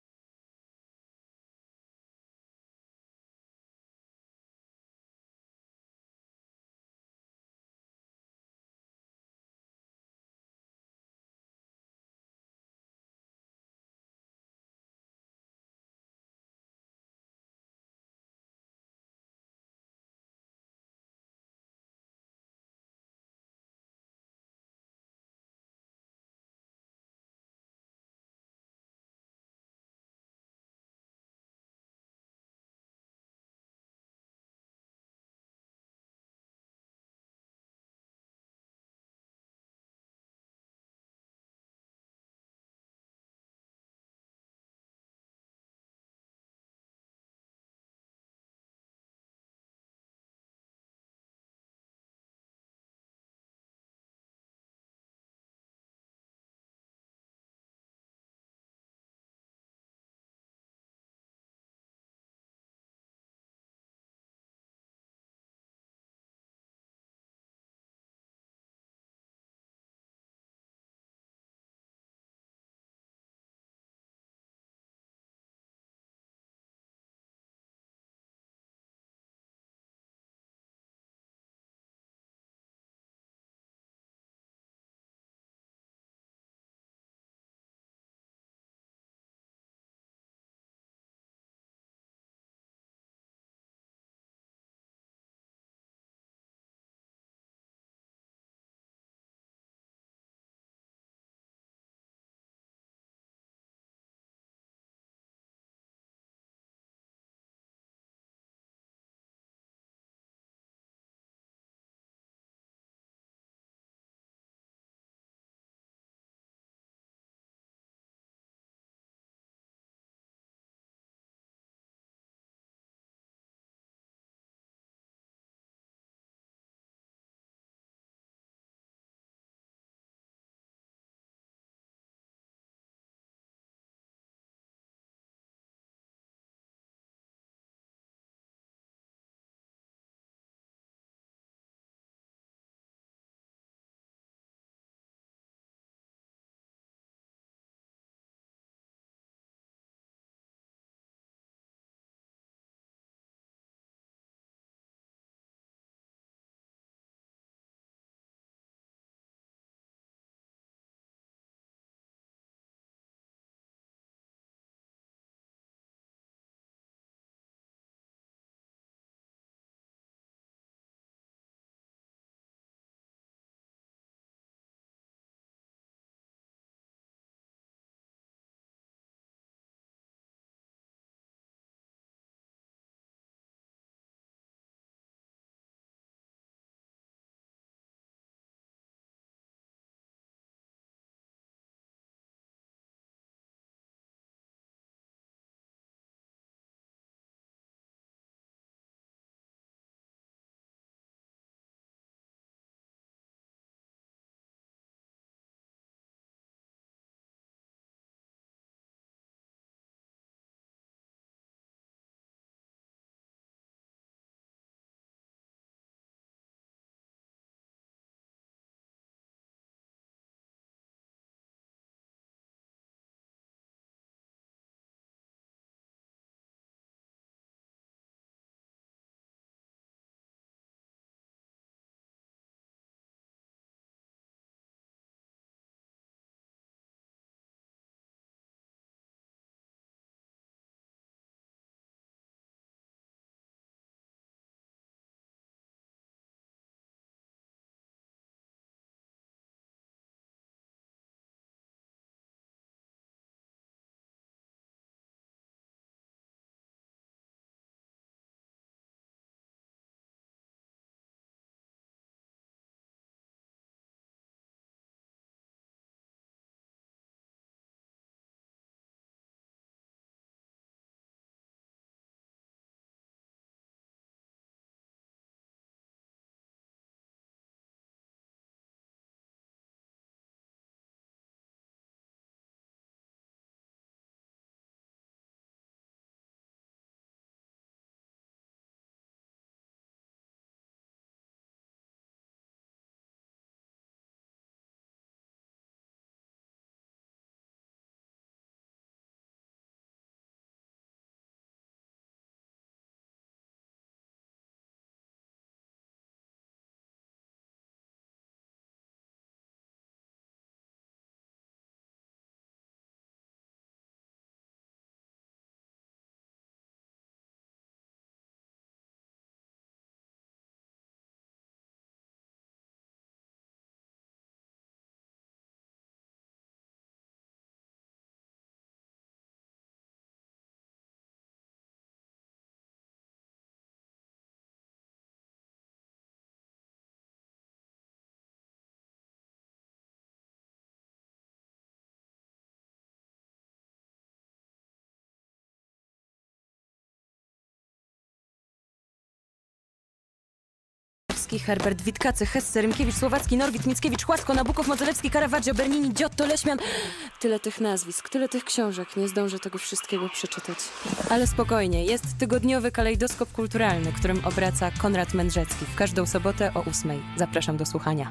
Wysocki, Herbert, Witkacy, Hesse, Rymkiewicz, Słowacki, Norwid, Mickiewicz, Łasko, Nabukow, Modzelewski, Caravaggio, Bernini, Giotto, Leśmian. Tyle tych nazwisk, tyle tych książek, nie zdążę tego wszystkiego przeczytać. Ale spokojnie, jest tygodniowy kalejdoskop kulturalny, którym obraca Konrad Mędrzecki. W każdą sobotę o 8:00. Zapraszam do słuchania.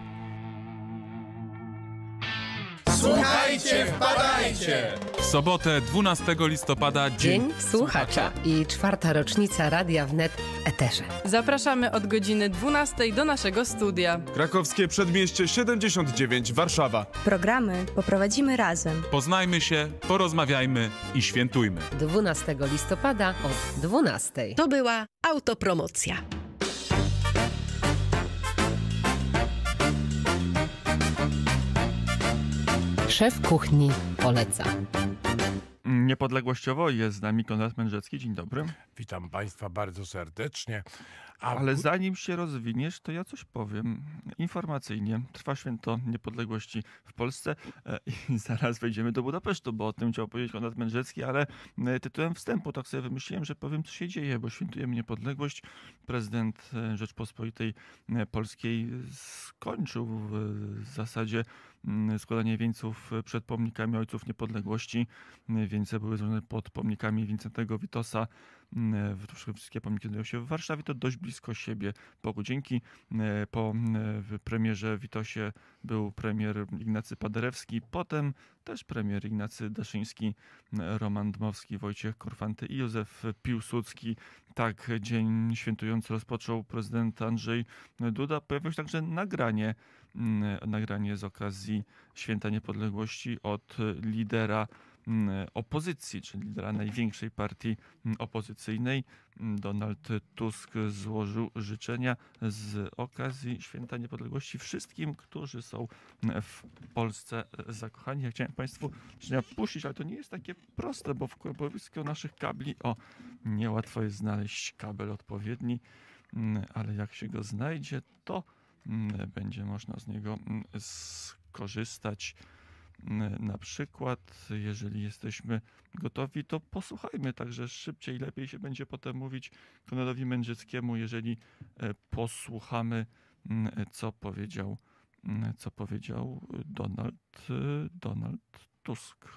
Słuchajcie, wpadajcie! W sobotę 12 listopada Dzień Słuchacza i 4. rocznica Radia Wnet w Eterze. Zapraszamy od godziny 12:00 do naszego studia. Krakowskie Przedmieście 79, Warszawa. Programy poprowadzimy razem. Poznajmy się, porozmawiajmy i świętujmy. 12 listopada od 12:00. To była autopromocja. Szef kuchni poleca. Niepodległościowo jest z nami Konrad Mędrzecki. Dzień dobry. Witam Państwa bardzo serdecznie. Ale zanim się rozwiniesz, to ja coś powiem. Informacyjnie trwa święto niepodległości w Polsce i zaraz wejdziemy do Budapesztu, bo o tym chciał powiedzieć Konrad Mędrzecki, ale tytułem wstępu tak sobie wymyśliłem, że powiem, co się dzieje, bo świętujemy niepodległość. Prezydent Rzeczpospolitej Polskiej skończył w zasadzie składanie wieńców przed pomnikami ojców niepodległości. Wieńce były złożone pod pomnikami Wincentego Witosa. Wszystkie pomniki znajdują się w Warszawie, to dość blisko siebie. Bogu dzięki. Po premierze Witosie był premier Ignacy Paderewski, potem też premier Ignacy Daszyński, Roman Dmowski, Wojciech Korfanty i Józef Piłsudski. Tak dzień świętujący rozpoczął prezydent Andrzej Duda. Pojawiło się także nagranie z okazji Święta Niepodległości od lidera opozycji, czyli lidera największej partii opozycyjnej. Donald Tusk złożył życzenia z okazji Święta Niepodległości wszystkim, którzy są w Polsce zakochani. Ja chciałem Państwu puścić, ale to nie jest takie proste, bo w kłębowisku naszych kabli, niełatwo jest znaleźć kabel odpowiedni, ale jak się go znajdzie, to będzie można z niego skorzystać. Na przykład, jeżeli jesteśmy gotowi, to posłuchajmy, także szybciej, lepiej się będzie potem mówić Konradowi Mędrzeckiemu, jeżeli posłuchamy, co powiedział Donald Tusk.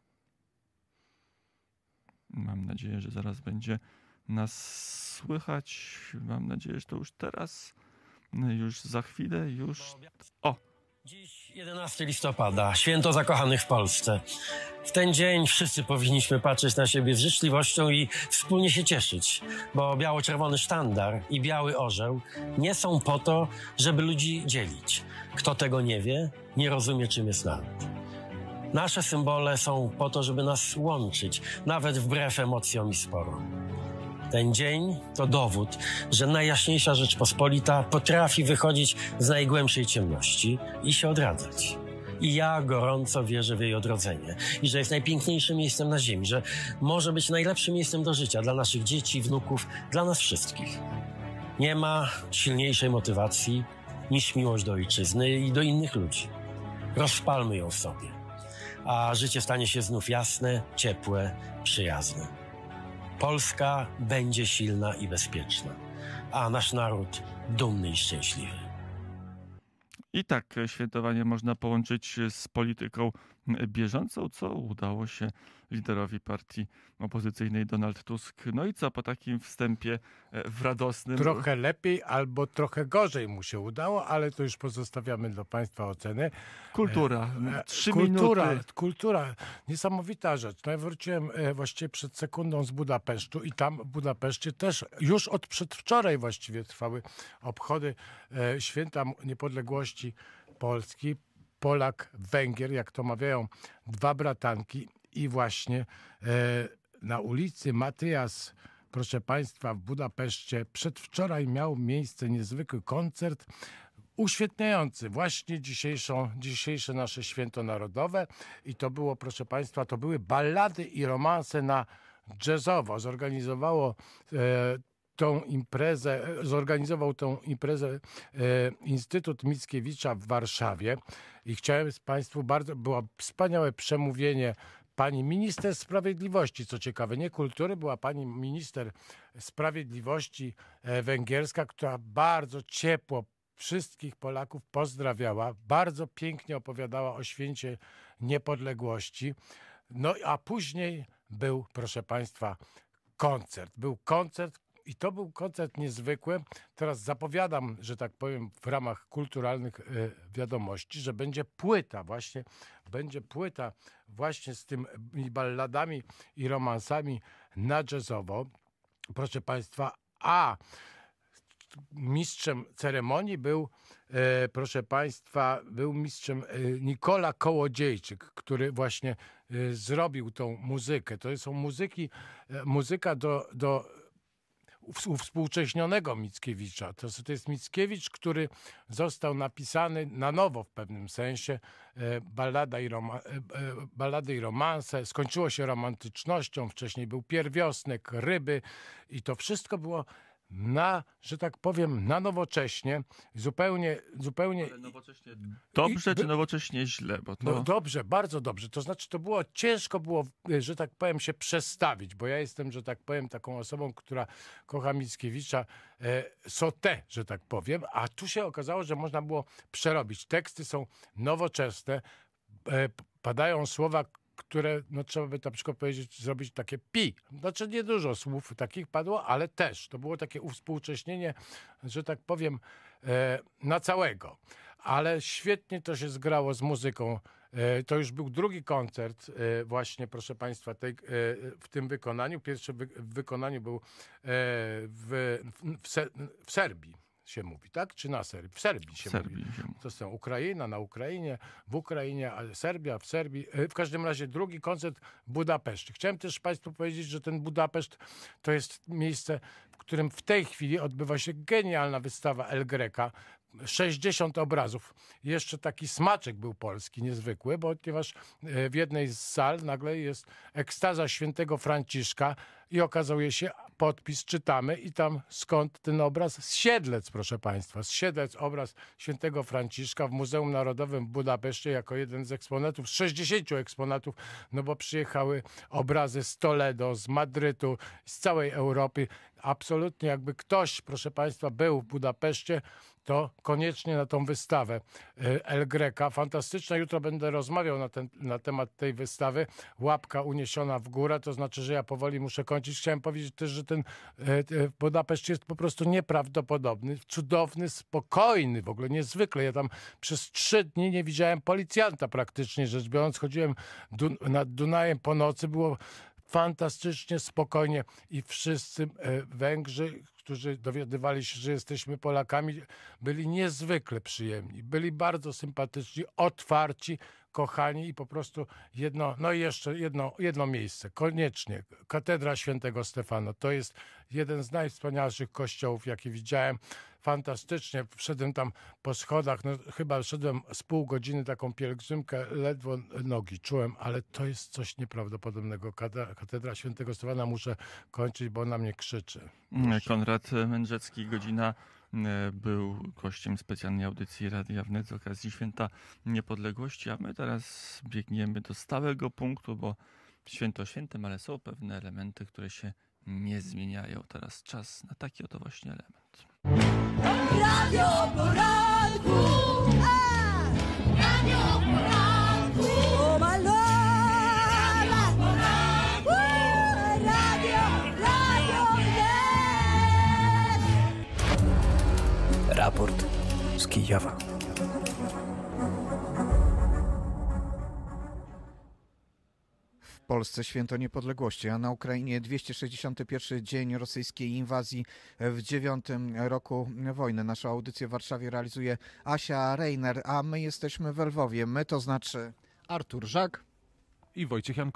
Mam nadzieję, że zaraz będzie nas słychać. Mam nadzieję, że to już teraz, już za chwilę, Dziś 11 listopada, święto zakochanych w Polsce. W ten dzień wszyscy powinniśmy patrzeć na siebie z życzliwością i wspólnie się cieszyć, bo biało-czerwony sztandar i biały orzeł nie są po to, żeby ludzi dzielić. Kto tego nie wie, nie rozumie, czym jest naród. Nasze symbole są po to, żeby nas łączyć, nawet wbrew emocjom i sporom. Ten dzień to dowód, że Najjaśniejsza Rzeczpospolita potrafi wychodzić z najgłębszej ciemności i się odradzać. I ja gorąco wierzę w jej odrodzenie i że jest najpiękniejszym miejscem na ziemi, że może być najlepszym miejscem do życia dla naszych dzieci, wnuków, dla nas wszystkich. Nie ma silniejszej motywacji niż miłość do ojczyzny i do innych ludzi. Rozpalmy ją w sobie, a życie stanie się znów jasne, ciepłe, przyjazne. Polska będzie silna i bezpieczna, a nasz naród dumny i szczęśliwy. I tak świętowanie można połączyć z polityką bieżącą, co udało się liderowi partii opozycyjnej Donald Tusk. No i co po takim wstępie w radosnym... Trochę lepiej albo trochę gorzej mu się udało, ale to już pozostawiamy dla Państwa oceny. Kultura. 3 minuty. Kultura. Niesamowita rzecz. No ja wróciłem właściwie przed sekundą z Budapesztu i tam w Budapeszcie też już od przedwczoraj właściwie trwały obchody Święta Niepodległości Polski. Polak, Węgier, jak to mawiają, dwa bratanki i właśnie na ulicy Matyjas, proszę Państwa, w Budapeszcie przedwczoraj miał miejsce niezwykły koncert uświetniający właśnie dzisiejsze nasze święto narodowe i to było, proszę Państwa, to były ballady i romanse na jazzowo. Zorganizował tą imprezę Instytut Mickiewicza w Warszawie i chciałem z Państwu było wspaniałe przemówienie pani minister sprawiedliwości, co ciekawe, nie kultury, była pani minister sprawiedliwości węgierska, która bardzo ciepło wszystkich Polaków pozdrawiała, bardzo pięknie opowiadała o święcie niepodległości. No a później był, proszę państwa, koncert. Był koncert i to był koncert niezwykły. Teraz zapowiadam, że tak powiem, w ramach kulturalnych wiadomości, że będzie płyta właśnie z tymi balladami i romansami na jazzowo. Proszę państwa, a mistrzem ceremonii był, proszę państwa, był mistrzem Nikola Kołodziejczyk, który właśnie zrobił tą muzykę. To są muzyka do uwspółcześnionego Mickiewicza. To jest Mickiewicz, który został napisany na nowo w pewnym sensie. Ballady i romanse. Skończyło się romantycznością. Wcześniej był Pierwiosnek, Ryby i to wszystko było że tak powiem, na nowocześnie, zupełnie... Ale nowocześnie dobrze, czy nowocześnie źle? Bo to... No dobrze, bardzo dobrze. To znaczy, ciężko było, że tak powiem, się przestawić, bo ja jestem, że tak powiem, taką osobą, która kocha Mickiewicza sauté, że tak powiem, a tu się okazało, że można było przerobić. Teksty są nowoczesne, padają słowa, które, no trzeba by na przykład powiedzieć, zrobić takie pi. Znaczy nie dużo słów takich padło, ale też. To było takie uwspółcześnienie, że tak powiem, na całego. Ale świetnie to się zgrało z muzyką. To już był drugi koncert właśnie, proszę państwa, w tym wykonaniu. Pierwszy w wykonaniu był w Serbii. Się mówi, tak? Czy na Serbii? W Serbii się mówi. To są Ukraina, na Ukrainie, w Ukrainie, ale Serbia, w Serbii. W każdym razie drugi koncert w Budapeszcie. Chciałem też państwu powiedzieć, że ten Budapeszt to jest miejsce, w którym w tej chwili odbywa się genialna wystawa El Greca. 60 obrazów. Jeszcze taki smaczek był polski, niezwykły, ponieważ w jednej z sal nagle jest ekstaza świętego Franciszka i okazuje się, podpis czytamy i tam skąd ten obraz? Z Siedlec, proszę państwa. Z Siedlec obraz świętego Franciszka w Muzeum Narodowym w Budapeszcie jako jeden z eksponatów, z 60 eksponatów, no bo przyjechały obrazy z Toledo, z Madrytu, z całej Europy. Absolutnie jakby ktoś, proszę państwa, był w Budapeszcie, to koniecznie na tą wystawę El Greca. Fantastyczna. Jutro będę rozmawiał na temat tej wystawy. Łapka uniesiona w górę, to znaczy, że ja powoli muszę kończyć. Chciałem powiedzieć też, że ten Budapeszt jest po prostu nieprawdopodobny, cudowny, spokojny, w ogóle niezwykle. Ja tam przez 3 dni nie widziałem policjanta praktycznie rzecz biorąc. Chodziłem nad Dunajem po nocy, było fantastycznie, spokojnie i wszyscy Węgrzy, którzy dowiadywali się, że jesteśmy Polakami, byli niezwykle przyjemni, byli bardzo sympatyczni, otwarci, kochani i po prostu jedno miejsce, koniecznie, Katedra Świętego Stefana. To jest jeden z najwspanialszych kościołów, jakie widziałem. Fantastycznie, wszedłem tam po schodach, no chyba szedłem z pół godziny, taką pielgrzymkę, ledwo nogi czułem, ale to jest coś nieprawdopodobnego. Katedra Świętego Stefana, muszę kończyć, bo na mnie krzyczy. Konrad Mędrzecki, Godzina, był gościem specjalnej audycji Radia Wnet z okazji Święta Niepodległości, a my teraz biegniemy do stałego punktu, bo święto świętem, ale są pewne elementy, które się nie zmieniają. Teraz czas na taki oto właśnie element. Radio Poranku! Radio Poranku! Oh my Lord! Radio Poranku! Radio Wnet! Raport z Kijowa. W Polsce święto niepodległości, a na Ukrainie 261 dzień rosyjskiej inwazji w 9. roku wojny. Naszą audycję w Warszawie realizuje Asia Reiner, a my jesteśmy w Lwowie. My to znaczy Artur Żak i Wojciech Jankowski.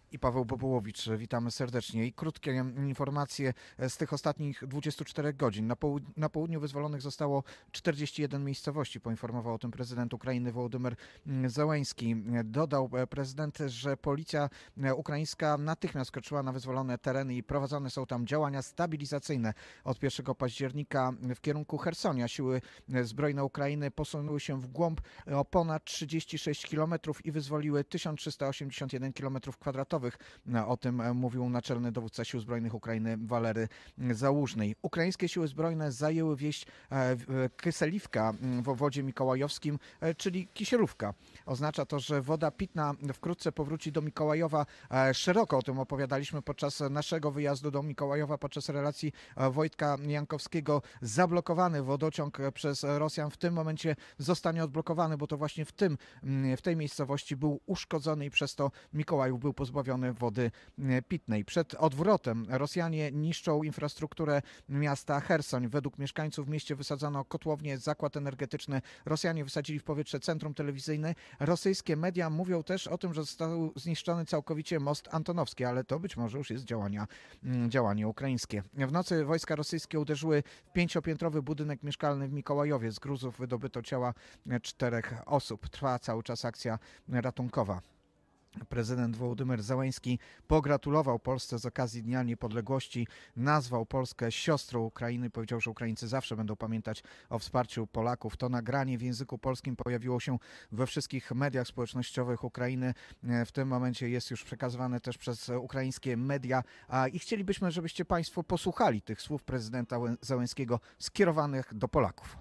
I Paweł Bobołowicz, witamy serdecznie. I krótkie informacje z tych ostatnich 24 godzin. Na południu wyzwolonych zostało 41 miejscowości, poinformował o tym prezydent Ukrainy Wołodymyr Zełenski. Dodał prezydent, że policja ukraińska natychmiast kroczyła na wyzwolone tereny i prowadzone są tam działania stabilizacyjne. Od 1 października w kierunku Chersonia siły zbrojne Ukrainy posunęły się w głąb o ponad 36 km i wyzwoliły 1381 km². O tym mówił naczelny dowódca Sił Zbrojnych Ukrainy Walery Załużnej. Ukraińskie siły zbrojne zajęły wieś Kyseliwka w obwodzie mikołajowskim, czyli Kisielówka. Oznacza to, że woda pitna wkrótce powróci do Mikołajowa. Szeroko o tym opowiadaliśmy podczas naszego wyjazdu do Mikołajowa, podczas relacji Wojtka Jankowskiego. Zablokowany wodociąg przez Rosjan w tym momencie zostanie odblokowany, bo to właśnie w tej miejscowości był uszkodzony i przez to Mikołajów był pozbawiony wody pitnej. Przed odwrotem Rosjanie niszczą infrastrukturę miasta Chersoń. Według mieszkańców w mieście wysadzano kotłownię, zakład energetyczny. Rosjanie wysadzili w powietrze centrum telewizyjne. Rosyjskie media mówią też o tym, że został zniszczony całkowicie most Antonowski, ale to być może już jest działanie ukraińskie. W nocy wojska rosyjskie uderzyły w 5-piętrowy budynek mieszkalny w Mikołajowie. Z gruzów wydobyto ciała 4 osób. Trwa cały czas akcja ratunkowa. Prezydent Wołodymyr Zełenski pogratulował Polsce z okazji Dnia Niepodległości, nazwał Polskę siostrą Ukrainy, powiedział, że Ukraińcy zawsze będą pamiętać o wsparciu Polaków. To nagranie w języku polskim pojawiło się we wszystkich mediach społecznościowych Ukrainy. W tym momencie jest już przekazywane też przez ukraińskie media i chcielibyśmy, żebyście Państwo posłuchali tych słów prezydenta Zełenskiego skierowanych do Polaków.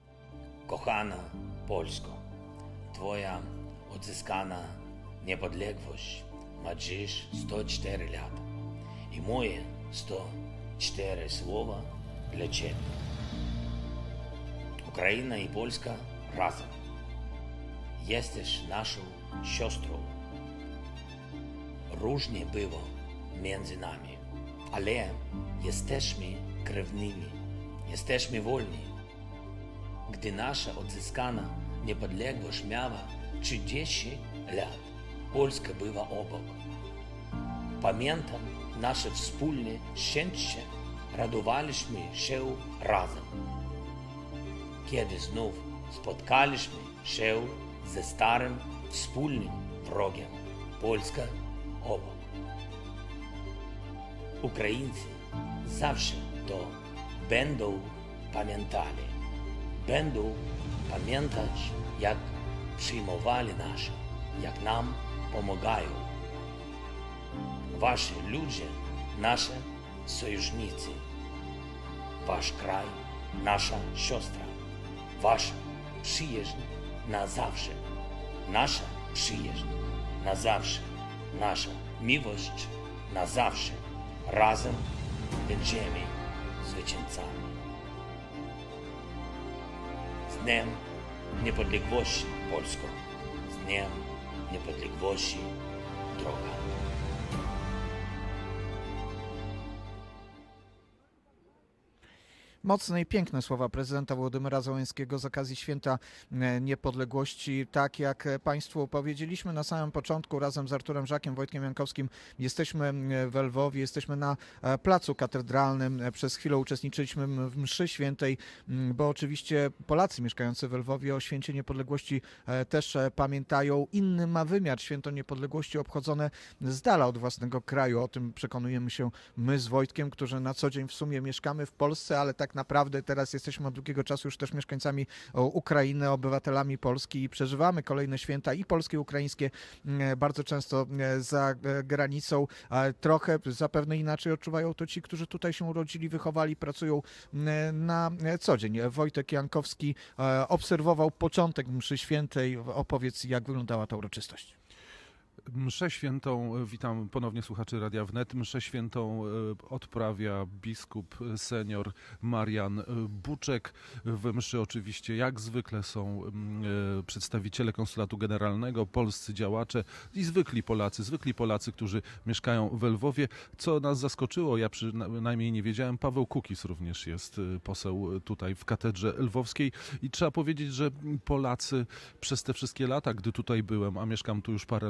Kochana Polsko, Twoja odzyskana niepodległość ma dziś 104 lata i moje 104 słowa dla Ciebie. Ukraina i Polska razem. Jesteś naszą siostrą. Różnie było między nami, ale jesteśmy krewnymi, jesteśmy wolni. Gdy nasza odzyskana niepodległość miała 30 lat, Polska była obok. Pamiętam nasze wspólne szczęście, radowaliśmy się razem. Kiedy znów spotkaliśmy się ze starym wspólnym wrogiem, Polska obok. Ukraińcy zawsze to będą pamiętali. Będą pamiętać, jak przyjmowali nas, jak nam pomagają. Wasi ludzie, nasze sojusznicy. Wasz kraj, nasza siostra. Wasz przyjaźń na zawsze. Nasza przyjaźń na zawsze. Nasza miłość na zawsze. Razem będziemy zwycięzcami. Z Dniem Niepodległości, Polsko! Z Dniem Niepodległości, droga! Mocne i piękne słowa prezydenta Wołodymyra Zełenskiego z okazji Święta Niepodległości. Tak jak Państwu powiedzieliśmy na samym początku, razem z Arturem Żakiem, Wojtkiem Jankowskim jesteśmy w Lwowie, jesteśmy na Placu Katedralnym. Przez chwilę uczestniczyliśmy w mszy świętej, bo oczywiście Polacy mieszkający w Lwowie o Święcie Niepodległości też pamiętają. Inny ma wymiar Święto Niepodległości obchodzone z dala od własnego kraju. O tym przekonujemy się my z Wojtkiem, którzy na co dzień w sumie mieszkamy w Polsce, ale tak naprawdę teraz jesteśmy od długiego czasu już też mieszkańcami Ukrainy, obywatelami Polski i przeżywamy kolejne święta i polskie, i ukraińskie, bardzo często za granicą. Trochę zapewne inaczej odczuwają to ci, którzy tutaj się urodzili, wychowali, pracują na co dzień. Wojtek Jankowski obserwował początek mszy świętej. Opowiedz, jak wyglądała ta uroczystość. Mszę świętą, witam ponownie słuchaczy Radia Wnet, mszę świętą odprawia biskup senior Marian Buczek. W mszy oczywiście jak zwykle są przedstawiciele Konsulatu Generalnego, polscy działacze i zwykli Polacy, którzy mieszkają w Lwowie. Co nas zaskoczyło, ja przynajmniej nie wiedziałem, Paweł Kukiz również jest poseł tutaj w katedrze lwowskiej i trzeba powiedzieć, że Polacy przez te wszystkie lata, gdy tutaj byłem, a mieszkam tu już parę lat, zawsze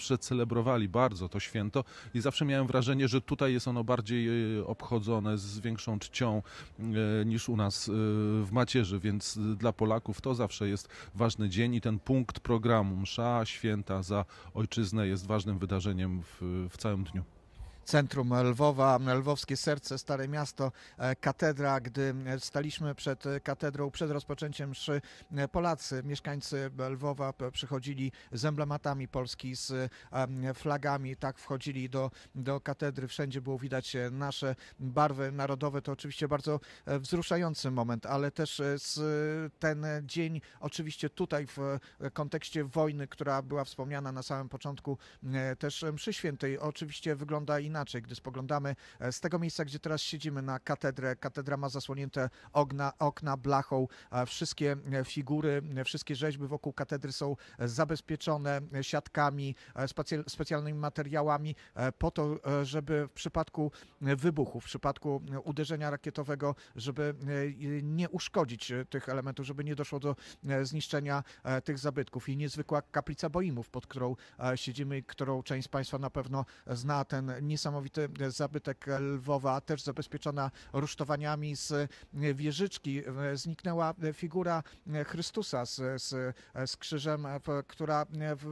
zawsze celebrowali bardzo to święto i zawsze miałem wrażenie, że tutaj jest ono bardziej obchodzone z większą czcią niż u nas w Macierzy, więc dla Polaków to zawsze jest ważny dzień i ten punkt programu, msza święta za ojczyznę, jest ważnym wydarzeniem w całym dniu. Centrum Lwowa, lwowskie serce, Stare Miasto, katedra. Gdy staliśmy przed katedrą, przed rozpoczęciem mszy, Polacy, mieszkańcy Lwowa przychodzili z emblematami Polski, z flagami, tak wchodzili do katedry, wszędzie było widać nasze barwy narodowe. To oczywiście bardzo wzruszający moment, ale też ten dzień oczywiście tutaj w kontekście wojny, która była wspomniana na samym początku, też mszy świętej oczywiście wygląda inaczej. Gdy spoglądamy z tego miejsca, gdzie teraz siedzimy, na katedrę, katedra ma zasłonięte okna blachą, wszystkie figury, wszystkie rzeźby wokół katedry są zabezpieczone siatkami, specjalnymi materiałami po to, żeby w przypadku wybuchu, w przypadku uderzenia rakietowego, żeby nie uszkodzić tych elementów, żeby nie doszło do zniszczenia tych zabytków. I niezwykła kaplica Boimów, pod którą siedzimy, którą część z Państwa na pewno zna, ten niesamowity zabytek Lwowa, też zabezpieczona rusztowaniami. Z wieżyczki zniknęła figura Chrystusa z krzyżem, która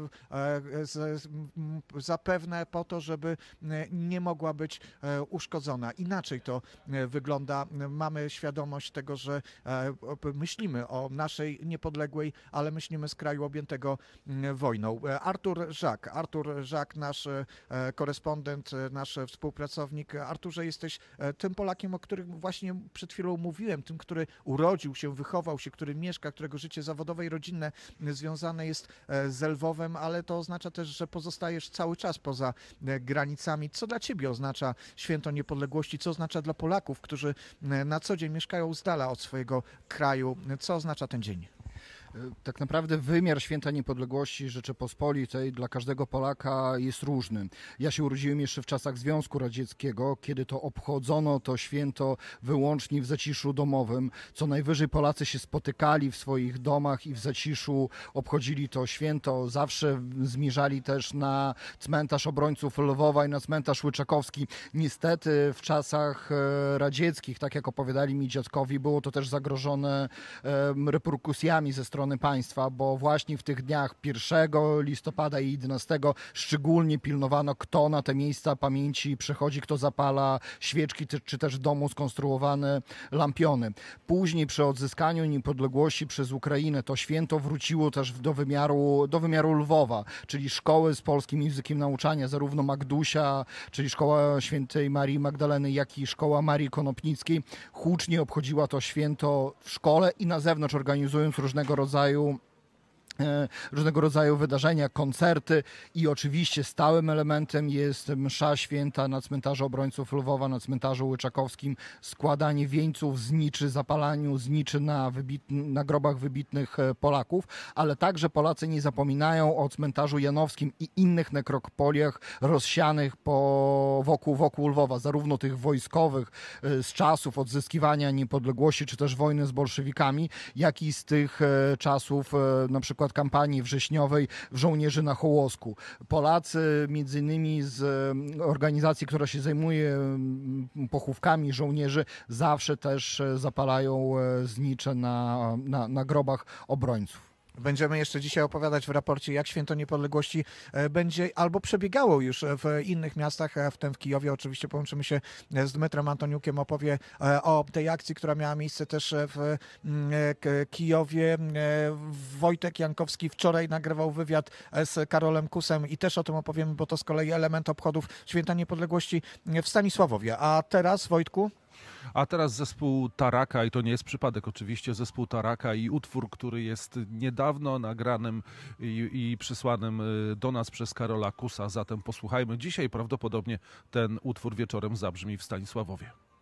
zapewne po to, żeby nie mogła być uszkodzona. Inaczej to wygląda. Mamy świadomość tego, że myślimy o naszej niepodległej, ale myślimy z kraju objętego wojną. Artur Żak, nasz korespondent, nasz współpracownik. Arturze, jesteś tym Polakiem, o którym właśnie przed chwilą mówiłem, tym, który urodził się, wychował się, który mieszka, którego życie zawodowe i rodzinne związane jest z Lwowem, ale to oznacza też, że pozostajesz cały czas poza granicami. Co dla ciebie oznacza Święto Niepodległości? Co oznacza dla Polaków, którzy na co dzień mieszkają z dala od swojego kraju? Co oznacza ten dzień? Tak naprawdę wymiar Święta Niepodległości Rzeczypospolitej dla każdego Polaka jest różny. Ja się urodziłem jeszcze w czasach Związku Radzieckiego, kiedy to obchodzono to święto wyłącznie w zaciszu domowym. Co najwyżej Polacy się spotykali w swoich domach i w zaciszu obchodzili to święto. Zawsze zmierzali też na cmentarz obrońców Lwowa i na cmentarz Łyczakowski. Niestety w czasach radzieckich, tak jak opowiadali mi dziadkowie, było to też zagrożone reperkusjami ze strony państwa, bo właśnie w tych dniach 1 listopada i 11 szczególnie pilnowano, kto na te miejsca pamięci przychodzi, kto zapala świeczki, czy też w domu skonstruowane lampiony. Później przy odzyskaniu niepodległości przez Ukrainę to święto wróciło też do wymiaru Lwowa, czyli szkoły z polskim językiem nauczania, zarówno Magdusia, czyli szkoła świętej Marii Magdaleny, jak i szkoła Marii Konopnickiej hucznie obchodziła to święto w szkole i na zewnątrz, organizując różnego rodzaju wydarzenia, koncerty i oczywiście stałym elementem jest msza święta na cmentarzu obrońców Lwowa, na cmentarzu Łyczakowskim, składanie wieńców, zniczy, zapalaniu zniczy na grobach wybitnych Polaków, ale także Polacy nie zapominają o cmentarzu janowskim i innych nekropoliach rozsianych wokół Lwowa, zarówno tych wojskowych z czasów odzyskiwania niepodległości, czy też wojny z bolszewikami, jak i z tych czasów na przykład kampanii wrześniowej w Żołnierzy na Hołosku. Polacy, między innymi z organizacji, która się zajmuje pochówkami żołnierzy, zawsze też zapalają znicze na grobach obrońców. Będziemy jeszcze dzisiaj opowiadać w raporcie, jak Święto Niepodległości będzie albo przebiegało już w innych miastach, w tym w Kijowie. Oczywiście połączymy się z Dmytrem Antoniukiem, opowie o tej akcji, która miała miejsce też w Kijowie. Wojtek Jankowski wczoraj nagrywał wywiad z Karolem Kusem i też o tym opowiemy, bo to z kolei element obchodów Święta Niepodległości w Stanisławowie. A teraz, Wojtku? A teraz zespół Taraka, i to nie jest przypadek oczywiście, zespół Taraka i utwór, który jest niedawno nagranym i przysłanym do nas przez Karola Kusa. Zatem posłuchajmy. Dzisiaj prawdopodobnie ten utwór wieczorem zabrzmi w Stanisławowie.